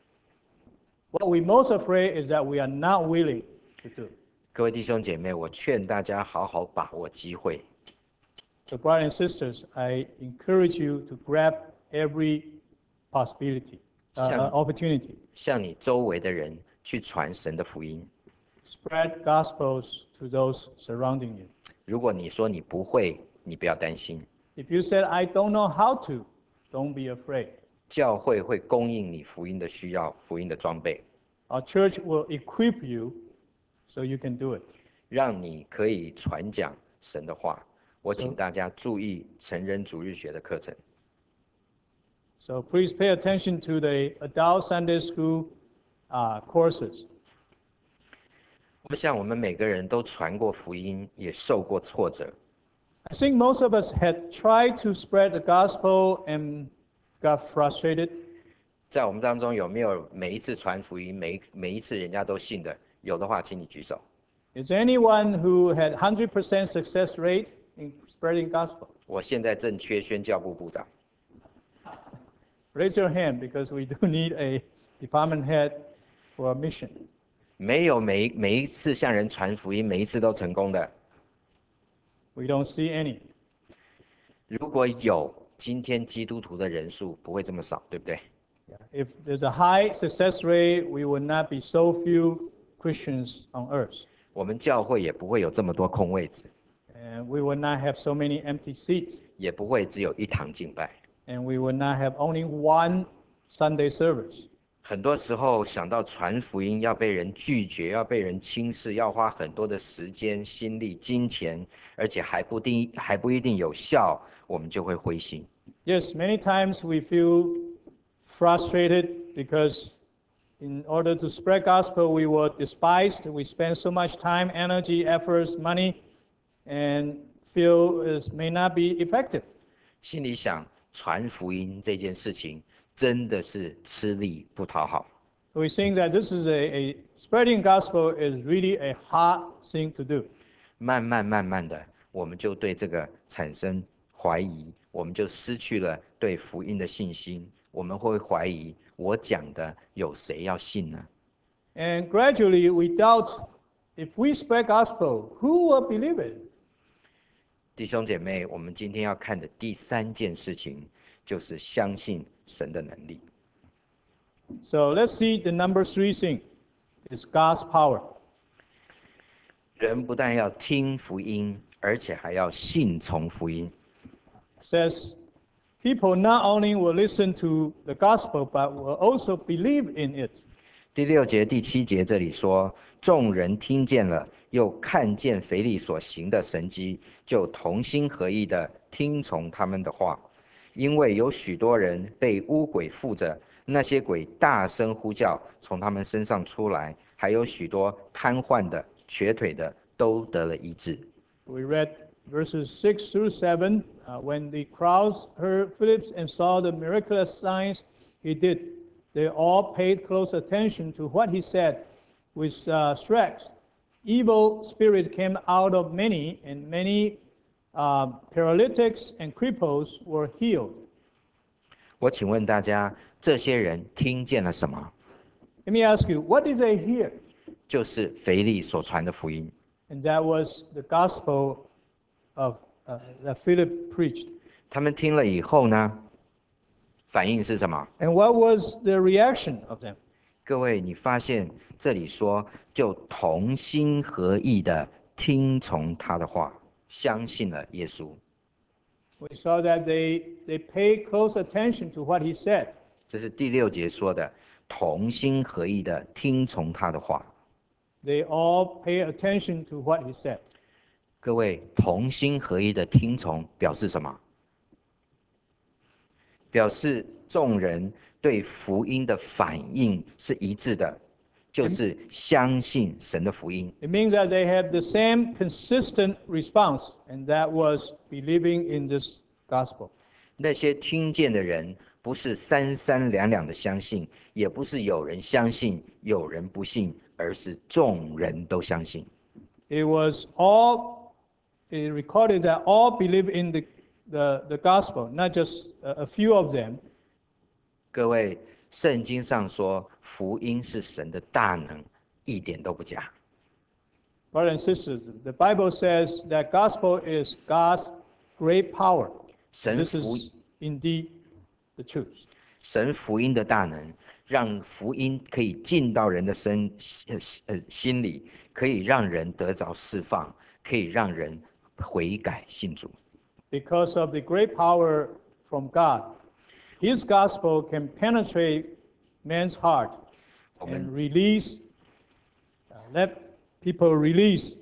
What we're most afraid is that we are not willing to do. 各位弟兄姐妹，我劝大家好好把握机会， So, brothers and sisters, I encourage you to grab every possibility, opportunity. 向你周围的人去传神的福音。 Spread gospels to those surrounding you. 如果你说你不会，你不要担心， If you said, I don't know how to, don't be afraid. 教会会供应你福音的需要，福音的装备， Our church will equip you so you can do it. 让你可以传讲神的话。我请大家注意成人主日学的课程。 So please pay attention to the adult Sunday school courses. 我想我们每个人都传过福音，也受过挫折。 I think most of us had tried to spread the gospel and got frustrated. 在我们当中有没有每一次传福音，每一次人家都信的？有的话，请你举手。 Is there anyone who had 100% success rate in spreading gospel? 我现在正缺宣教部部长。 Raise your hand because we do need a department head for a mission. 没有每一次向人传福音，每一次都成功的。 We don't see any. 如果有，今天基督徒的人数不会这么少，对不对？ If there's a high success rate, we would not be so few Christians on earth. 我们教会也不会有这么多空位置， And we would not have so many empty seats. 也不会只有一堂敬拜。 And we would not have only one Sunday service. 很多时候想到传福音要被人拒绝，要被人轻视，要花很多的时间、心力、金钱，而且还不一定有效，我们就会灰心。 Yes, many times we feel frustrated because in order to spread gospel, we were despised. We spend so much time, energy, efforts, money, and feel it may not be effective. 心里想，传福音这件事情真的是吃力不讨好。 We think that this is a spreading gospel is really a hard thing to do. 慢慢的，我们就对这个产生怀疑，我们就失去了对福音的信心。我们会怀疑，我讲的有谁要信呢？ And gradually we doubt if we spread gospel, who will believe it? 弟兄姐妹，我们今天要看的第三件事情，就是相信神的能力。 So let's see the number 3 thing is God's power. 人不但要听福音，而且还要信从福音。 It says people not only will listen to the gospel, but will also believe in it. 第6节、第7节这里说，众人听见了，又看见腓力所行的神迹，就同心合意的听从他们的话。因为有许多人被污鬼附着，那些鬼大声呼叫，从他们身上出来，还有许多瘫痪的、瘸腿的都得了医治。 We read verses 6 through 7. When the crowds heard Philip and saw the miraculous signs he did, they all paid close attention to what he said. With threats, evil spirit came out of many, and many paralytics and cripples were healed. 我请问大家，这些人听见了什么？ Let me ask you, what did they hear? 就是腓力所传的福音。 And that was the gospel of that Philip preached. 他们听了以后呢，反应是什么？ And what was the reaction of them? 各位，你发现这里说，就同心合意的听从他的话，相信了耶稣。 We saw that they paid close attention to what he said. 这是第6节说的，同心合意的听从他的话。 They all pay attention to what he said. 各位，同心合意的听从表示什么？表示众人对福音的反应是一致的，就是相信神的福音。 It means that they had the same consistent response, and that was believing in this gospel. 那些听见的人，不是三三两两的相信，也不是有人相信，有人不信，而是众人都相信。 It was all, it recorded that all believe in the gospel, not just a few of them. 各位，圣经上说福音是神的大能，一点都不假。 Brothers and sisters, the Bible says that gospel is God's great power. 神 This 福 is indeed the truth. 神福音的大能，让福音可以进到人的心里，可以让人得着释放，可以让人悔改信主。 Because of the great power from God, His gospel can penetrate man's heart and release, let people release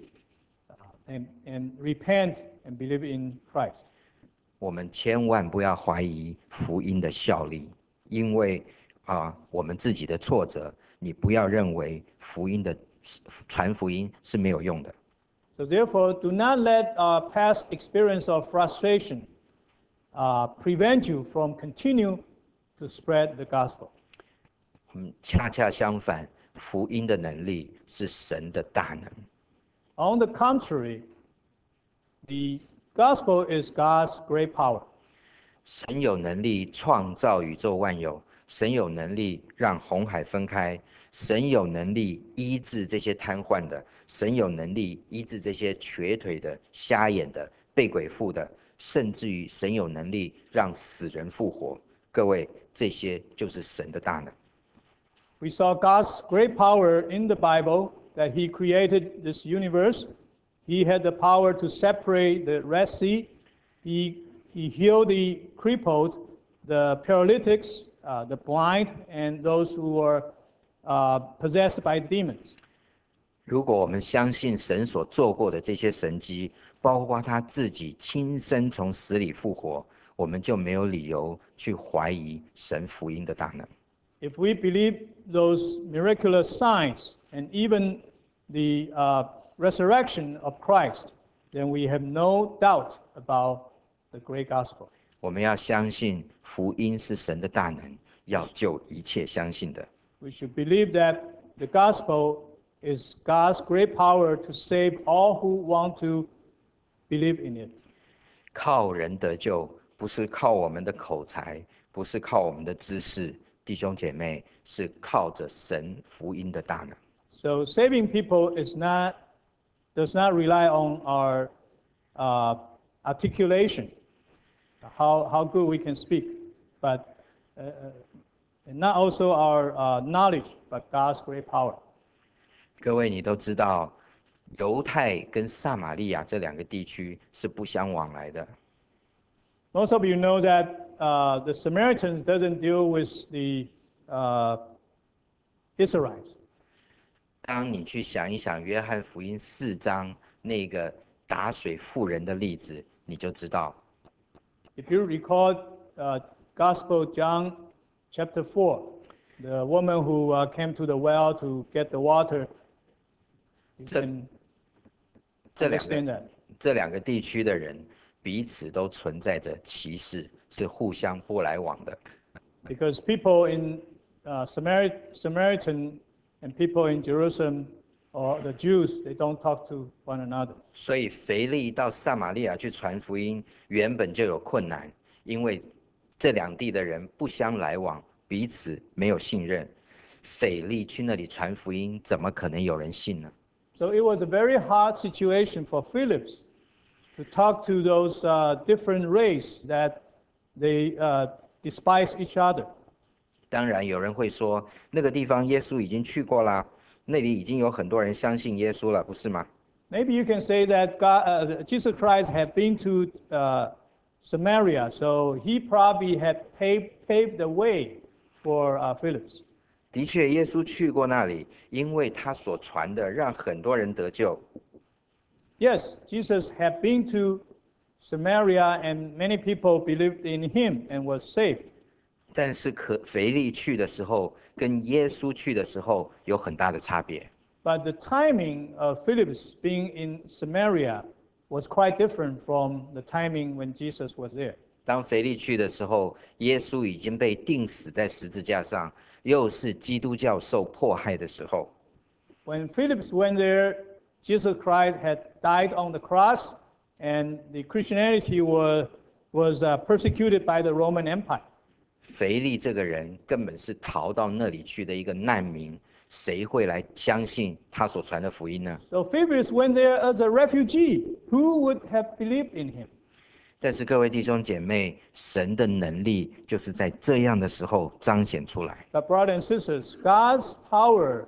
and repent and believe in Christ. 我们千万不要怀疑福音的效力，因为我们自己的挫折，你不要认为传福音是没有用的。 So therefore, do not let past experience of frustration prevent you from continue to spread the gospel. 恰恰相反，福音的能力是神的大能。 On the contrary, the gospel is God's great power. 神有能力创造宇宙万有，神有能力让红海分开，神有能力医治这些瘫痪的，神有能力医治这些瘸腿的、瞎眼的、被鬼附的，甚至于神有能力让死人复活。各位，这些就是神的大能。 We saw God's great power in the Bible that He created this universe. He had the power to separate the Red Sea. He healed the crippled, the paralytics, the blind, and those who were possessed by demons. 如果我们相信神所做过的这些神迹，包括他自己亲身从死里复活，我们就没有理由去怀疑神福音的大能。 If we believe those miraculous signs and even the resurrection of Christ, then we have no doubt about the great gospel. 我们要相信福音是神的大能，要救一切相信的。 We should believe that the gospel is God's great power to save all who want to believe in it. 靠人得救，不是靠我们的口才，不是靠我们的知识，弟兄姐妹，是靠着神福音的大能。 So saving people does not rely on our articulation, how good we can speak, but not also our knowledge, but God's great power. 各位，你都知道，犹太跟撒玛利亚这两个地区是不相往来的。 Most of you know that the Samaritans doesn't deal with the Israelites. 当你去想一想约翰福音4章那个打水妇人的例子，你就知道。 If you recall Gospel John chapter 4, the woman who came to the well to get the water, you can 这两 understand 个 that. 这两个地区的人彼此都存在着歧视，是互相不来往的。 Because people in Samaritan and people in Jerusalem, or the Jews, they don't talk to one another. 所以腓利到撒玛利亚去传福音，原本就有困难，因为这两地的人不相来往，彼此没有信任。腓利去那里传福音，怎么可能有人信呢？ So it was a very hard situation for Philip to talk to those different race that they despise each other. 当然，有人会说，那个地方耶稣已经去过啦，那里已经有很多人相信耶稣了，不是吗？ Maybe you can say that Jesus Christ had been to Samaria, so he probably had paved the way for Philip. 的确，耶稣去过那里，因为他所传的让很多人得救。 Yes, Jesus had been to Samaria, and many people believed in him and was saved. 但是腓利去的时候，跟耶稣去的时候有很大的差别。 But the timing of Philip's being in Samaria was quite different from the timing when Jesus was there. 当腓利去的时候，耶稣已经被钉死在十字架上，又是基督教受迫害的时候。 When Philip went there, Jesus Christ had died on the cross, and the Christianity was persecuted by the Roman Empire. 腓利这个人根本是逃到那里去的一个难民，谁会来相信他所传的福音呢？ So Philip went there as a refugee. Who would have believed in him? 但是各位弟兄姐妹，神的能力就是在这样的时候彰显出来。 But brothers and sisters, God's power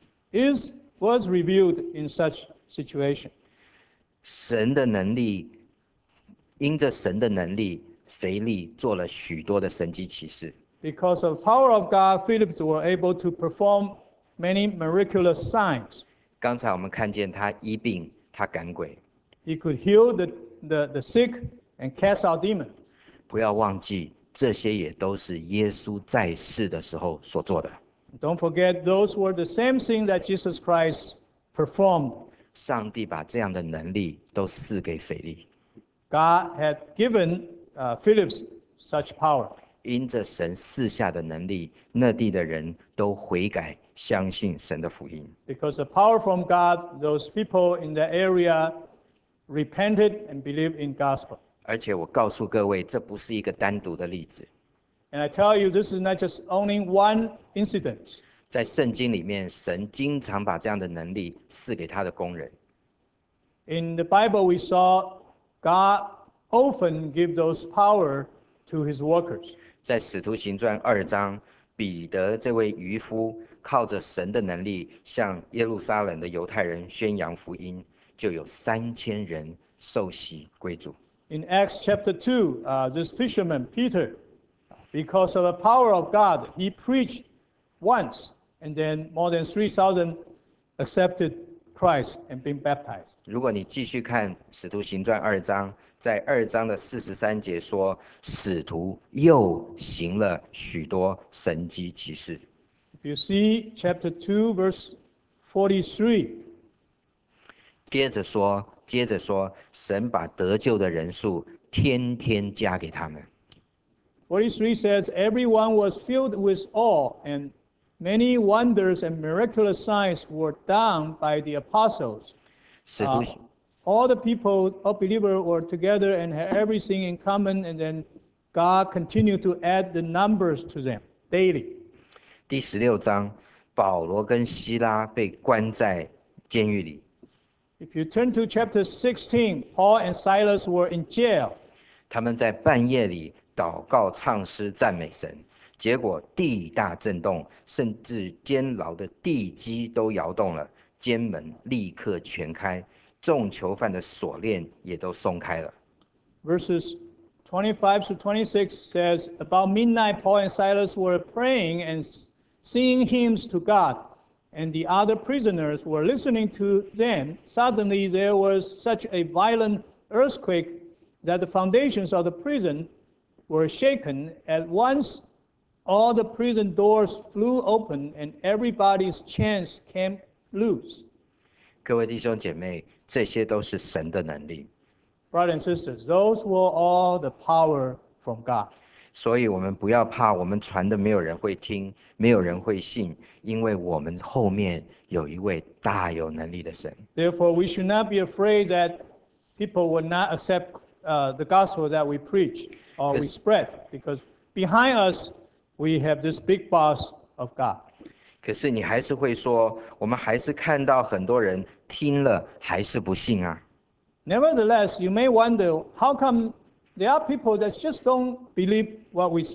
was revealed in such situation. 神的能力，因着神的能力，腓利做了许多的神迹奇事。 Because of the power of God, Philip were able to perform many miraculous signs. 刚才我们看见他医病，他赶鬼。 He could heal the sick and cast out demons. 不要忘记，这些也都是耶稣在世的时候所做的。 Don't forget, those were the same thing that Jesus Christ performed. 上帝把这样的能力都赐给腓利， God had given Philip such power. 因着神赐下的能力，那地的人都悔改，相信神的福音。 Because the power from God, those people in the area repented and believed in gospel. 而且我告诉各位，这不是一个单独的例子， And I tell you, this is not just only one incident. 在圣经里面，神经常把这样的能力赐给他的工人。 In the Bible, we saw God often give those power to his workers. 在使徒行传2章，彼得这位渔夫靠着神的能力，向耶路撒冷的犹太人宣扬福音，就有3000人受洗归主。 In Acts chapter 2, this fisherman, Peter, because of the power of God, he preached once, and then more than 3,000 accepted Christ and been baptized. 如果你继续看使徒行传2章，在2章的43节说，使徒又行了许多神迹奇事。 If you see chapter 2, verse 43, 接着说，神把得救的人数天天加给他们。 43 says, everyone was filled with awe, and many wonders and miraculous signs were done by the apostles. 使徒 All the people, all believers were together and had everything in common, and then God continued to add the numbers to them daily. 第16章，保罗跟希拉被关在监狱里， If you turn to chapter 16, Paul and Silas were in jail. 他们在半夜里祷告、唱诗、赞美神，结果地大震动，甚至监牢的地基都摇动了，监门立刻全开，众囚犯的锁链也都松开了。 Verses 25 to 26 says, about midnight, Paul and Silas were praying, and singing hymns to God, and the other prisoners were listening to them. Suddenly there was such a violent earthquake that the foundations of the prison were shaken. At once all the prison doors flew open, and everybody's chains came loose. 各位弟兄姐妹，这些都是神的能力。 Brothers and sisters, those were all the power from God. 所以我们不要怕，我们传的没有人会听，没有人会信，因为我们后面有一位大有能力的神。 Therefore, we should not be afraid that people will not accept the gospel that we preach or we spread, because behind us we have this big boss of God. 可是你还是会说，我们还是看到很多人听了还是不信啊。 Nevertheless, you may wonder how come there are people that just don't believe what we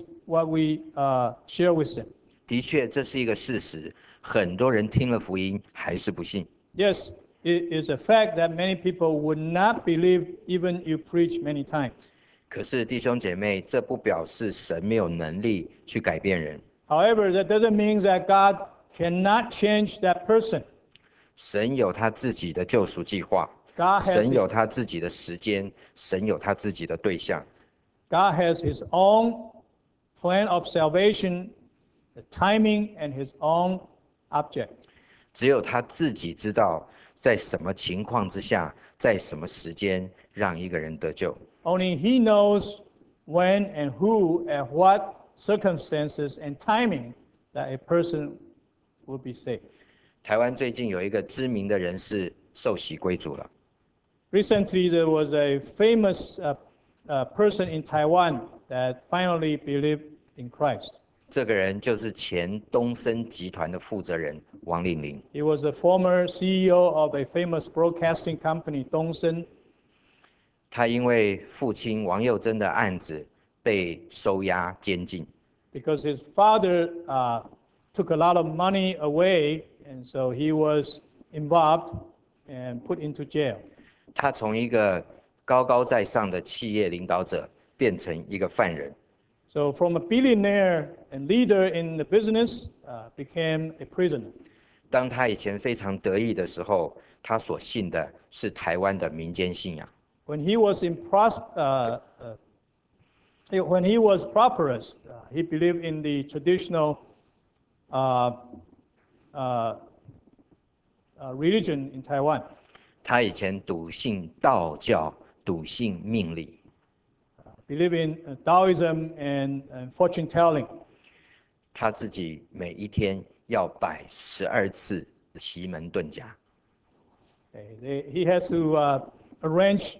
share with them. 的确，这是一个事实，很多人听了福音还是不信。 Yes, it is a fact that many people would not believe even you preach many times. 可是弟兄姐妹，这不表示神没有能力去改变人。 However, that doesn't mean that God cannot change that person. 神有他自己的救赎计划， God has 神有他自己的时间，神有他自己的对象。 God has His own plan of salvation, the timing, and His own object. 只有他自己知道，在什么情况之下，在什么时间让一个人得救。 Only He knows when and who and what circumstances and timing that a person will be saved. 台湾最近有一个知名的人士受洗归主了。 Recently, there was a famous person in Taiwan that finally believed in Christ. 这个人就是前东森集团的负责人王令麟。 He was a former CEO of a famous broadcasting company, Dongsen. 他因为父亲王佑珍的案子被收押监禁， Because his father took a lot of money away, and so he was involved and put into jail. 他从一个高高在上的企业领导者变成一个犯人。 So from a billionaire and leader in the business, became a prisoner. 当他以前非常得意的时候，他所信的是台湾的民间信仰。 When he was prosperous, he believed in the traditional religion in Taiwan. 他以前笃信道教，笃信命理。 Believe in Taoism and fortune telling. 他自己每一天要摆12次奇门遁甲。 He has to arrange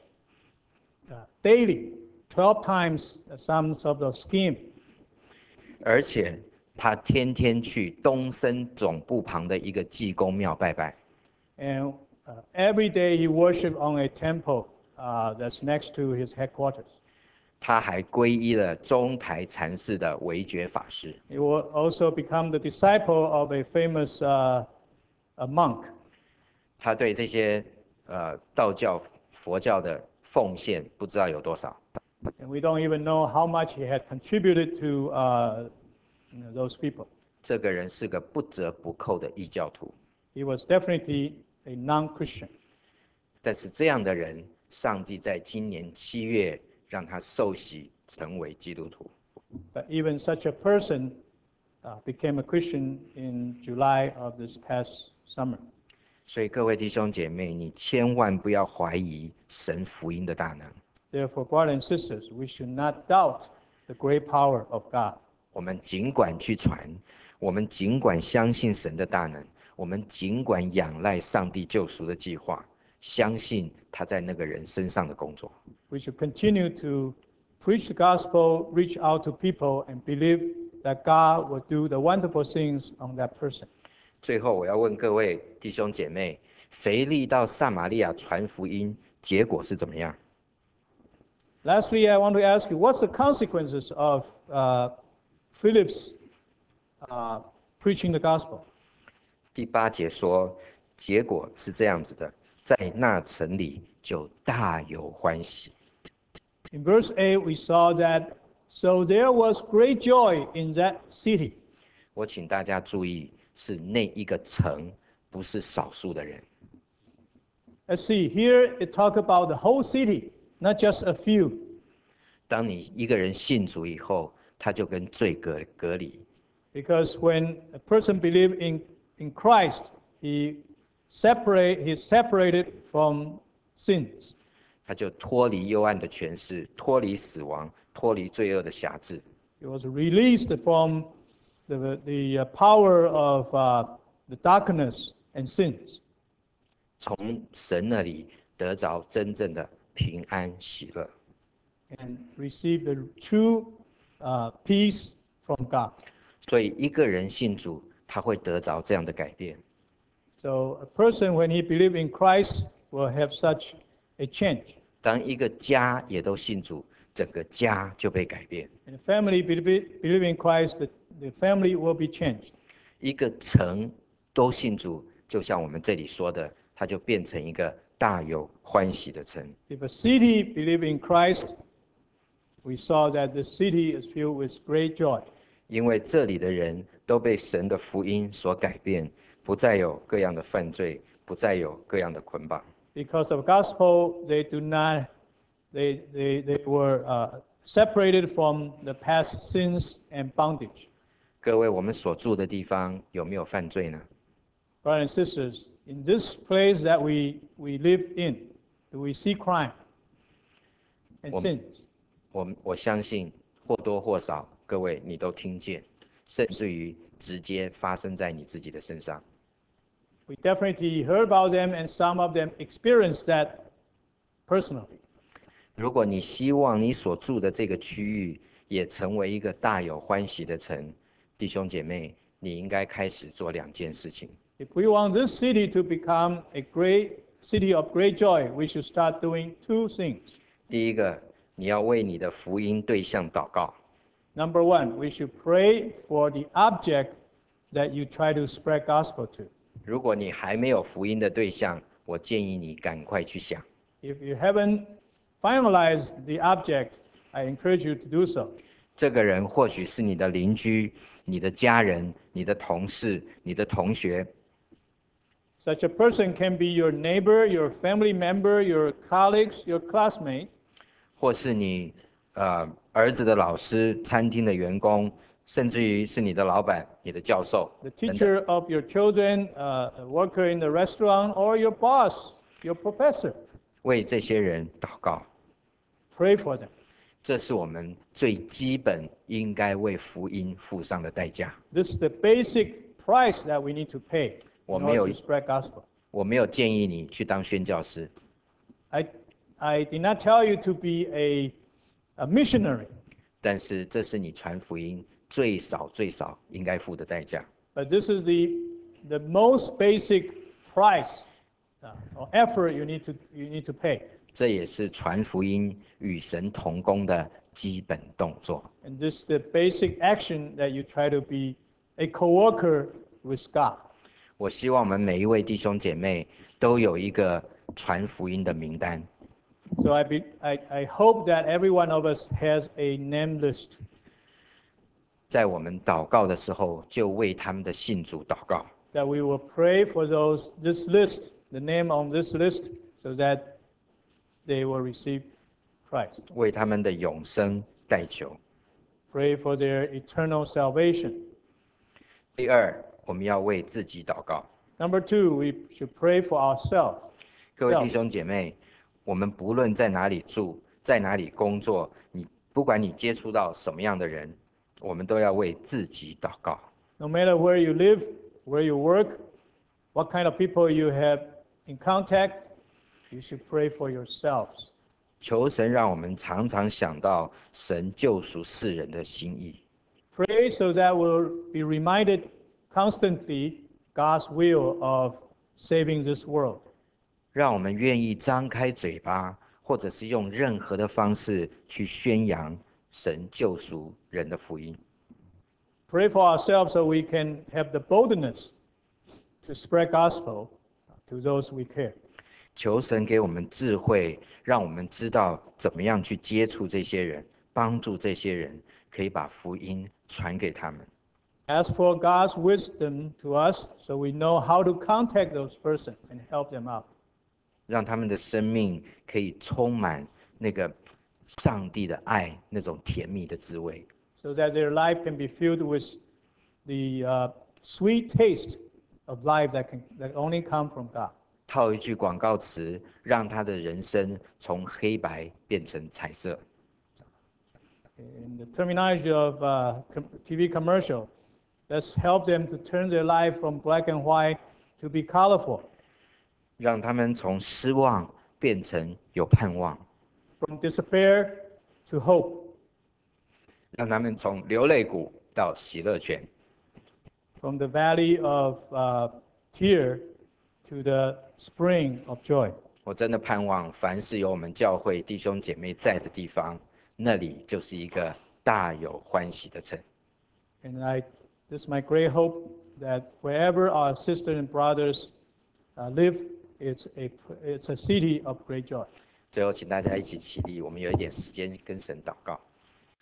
daily, 12 times some sort of scheme. 而且他天天去东森总部旁的一个济公庙拜拜。 And every day he worshiped on a temple that's next to his headquarters. 他还皈依了中台禅寺的惟觉法师。 He will also become the disciple of a famous monk. 他对这些道教、佛教的奉献不知道有多少。 And we don't even know how much he had contributed to those people. 这个人是个不折不扣的异教徒， He was definitely a non-Christian. 但是这样的人，上帝在今年7月让他受洗成为基督徒。 But even such a person became a Christian in July of this past summer. 所以各位弟兄姐妹，你千万不要怀疑神福音的大能。 Therefore, brothers and sisters, we should not doubt the great power of God. 我们尽管去传，我们尽管相信神的大能，我们尽管仰赖上帝救赎的计划，相信他在那个人身上的工作。 We should continue to preach the gospel, reach out to people, and believe that God will do the wonderful things on that person. 最后，我要问各位弟兄姐妹，腓利到撒玛利亚传福音，结果是怎么样？ Lastly, I want to ask you, what's the consequences of Philip's preaching the gospel? 第8节说，结果是这样子的，在那城里就大有欢喜。 In verse 8, we saw that, so there was great joy in that city. 我请大家注意，是那一个城，不是少数的人。 Let's see, here it talk about the whole city, not just a few. 当你一个人信主以后，他就跟罪隔离。 Because when a person believes in Christ, he's separated from sins. 他就脱离幽暗的权势，脱离死亡，脱离罪恶的辖制。 He was released from the power of the darkness and sins. 从神那里得着真正的平安喜乐。 And receive the true peace from God. 所以一个人信主，他会得着这样的改变。 So a person, when he believes in Christ, will have such a change. 当一个家也都信主，整个家就被改变。 And the family believe in Christ, the family will be changed. 一个城都信主，就像我们这里说的，它就变成一个大有欢喜的城。 If a city believe in Christ, we saw that the city is filled with great joy. 因为这里的人都被神的福音所改变，不再有各样的犯罪，不再有各样的捆绑。 Because of gospel, they were separated from the past sins and bondage. 各位，我们所住的地方有没有犯罪呢？ Brothers and sisters, in this place that we live in, do we see crime and sins? 我相信或多或少，各位你都听见，甚至于直接发生在你自己的身上。 We definitely heard about them, and some of them experienced that personally. 如果你希望你所住的这个区域也成为一个大有欢喜的城，弟兄姐妹，你应该开始做2件事情。 If we want this city to become a great city of great joy, we should start doing 2 things. 第一个，你要为你的福音对象祷告。 Number 1, we should pray for the object that you try to spread gospel to. 如果你还没有福音的对象，我建议你赶快去想。 If you haven't finalized the object, I encourage you to do so. 这个人或许是你的邻居、你的家人、你的同事、你的同学， Such a person can be your neighbor, your family member, your colleagues, your classmates. 或是你儿子的老师、餐厅的员工，甚至于是你的老板、你的教授 The 等等。 teacher of your children, a worker in the restaurant, or your boss, your professor. 为这些人祷告， Pray for them. 这是我们最基本应该为福音付上的代价。 This is the basic price that we need to pay in order to spread gospel. 我没有建议你去当宣教师， I did not tell you to be a missionary, 但是这是你传福音最少应该付的代价。 but this is the most basic price or effort you need to pay. 这也是传福音与神同工的基本动作。 And this is the basic action that you try to be a co-worker with God. 我希望我们每一位弟兄姐妹都有一个传福音的名单。 So I hope that every one of us has a name list. 在我们祷告的时候，就为他们的信主祷告。 That we will pray for this list, the name on this list, so that they will receive Christ. 为他们的永生代求。 Pray for their eternal salvation. 第二，我们要为自己祷告。 Number 2, we should pray for ourselves. 各位弟兄姐妹，我们不论在哪里住，在哪里工作，不管你接触到什么样的人，我们都要为自己祷告。 No matter where you live, where you work, what kind of people you have in contact, you should pray for yourselves. 求神让我们常常想到神救赎世人的心意。 Pray so that we'll be reminded constantly God's will of saving this world. 让我们愿意张开嘴巴，或者是用任何的方式去宣扬神救赎人的福音。 Pray for ourselves so we can have the boldness to spread gospel to those we care. 求神给我们智慧，让我们知道怎么样去接触这些人，帮助这些人，可以把福音传给他们。 Ask for God's wisdom to us so we know how to contact those persons and help them out. 让他们的生命可以充满那个上帝的爱，那种甜蜜的滋味， So that their life can be filled with the sweet taste of life that only come from God. 套一句广告词，让他的人生从黑白变成彩色。 In the terminology of TV commercial, let's help them to turn their life from black and white to be colorful, 让他们从失望变成有盼望， from despair to hope, 让他们从流泪谷到喜乐泉， from the valley of tear to the spring of joy. 我真的盼望，凡是有我们教会弟兄姐妹在的地方，那里就是一个大有欢喜的城。 And this is my great hope that wherever our sisters and brothers live, it's a city of great joy. 最后，请大家一起起立，我们有一点时间跟神祷告。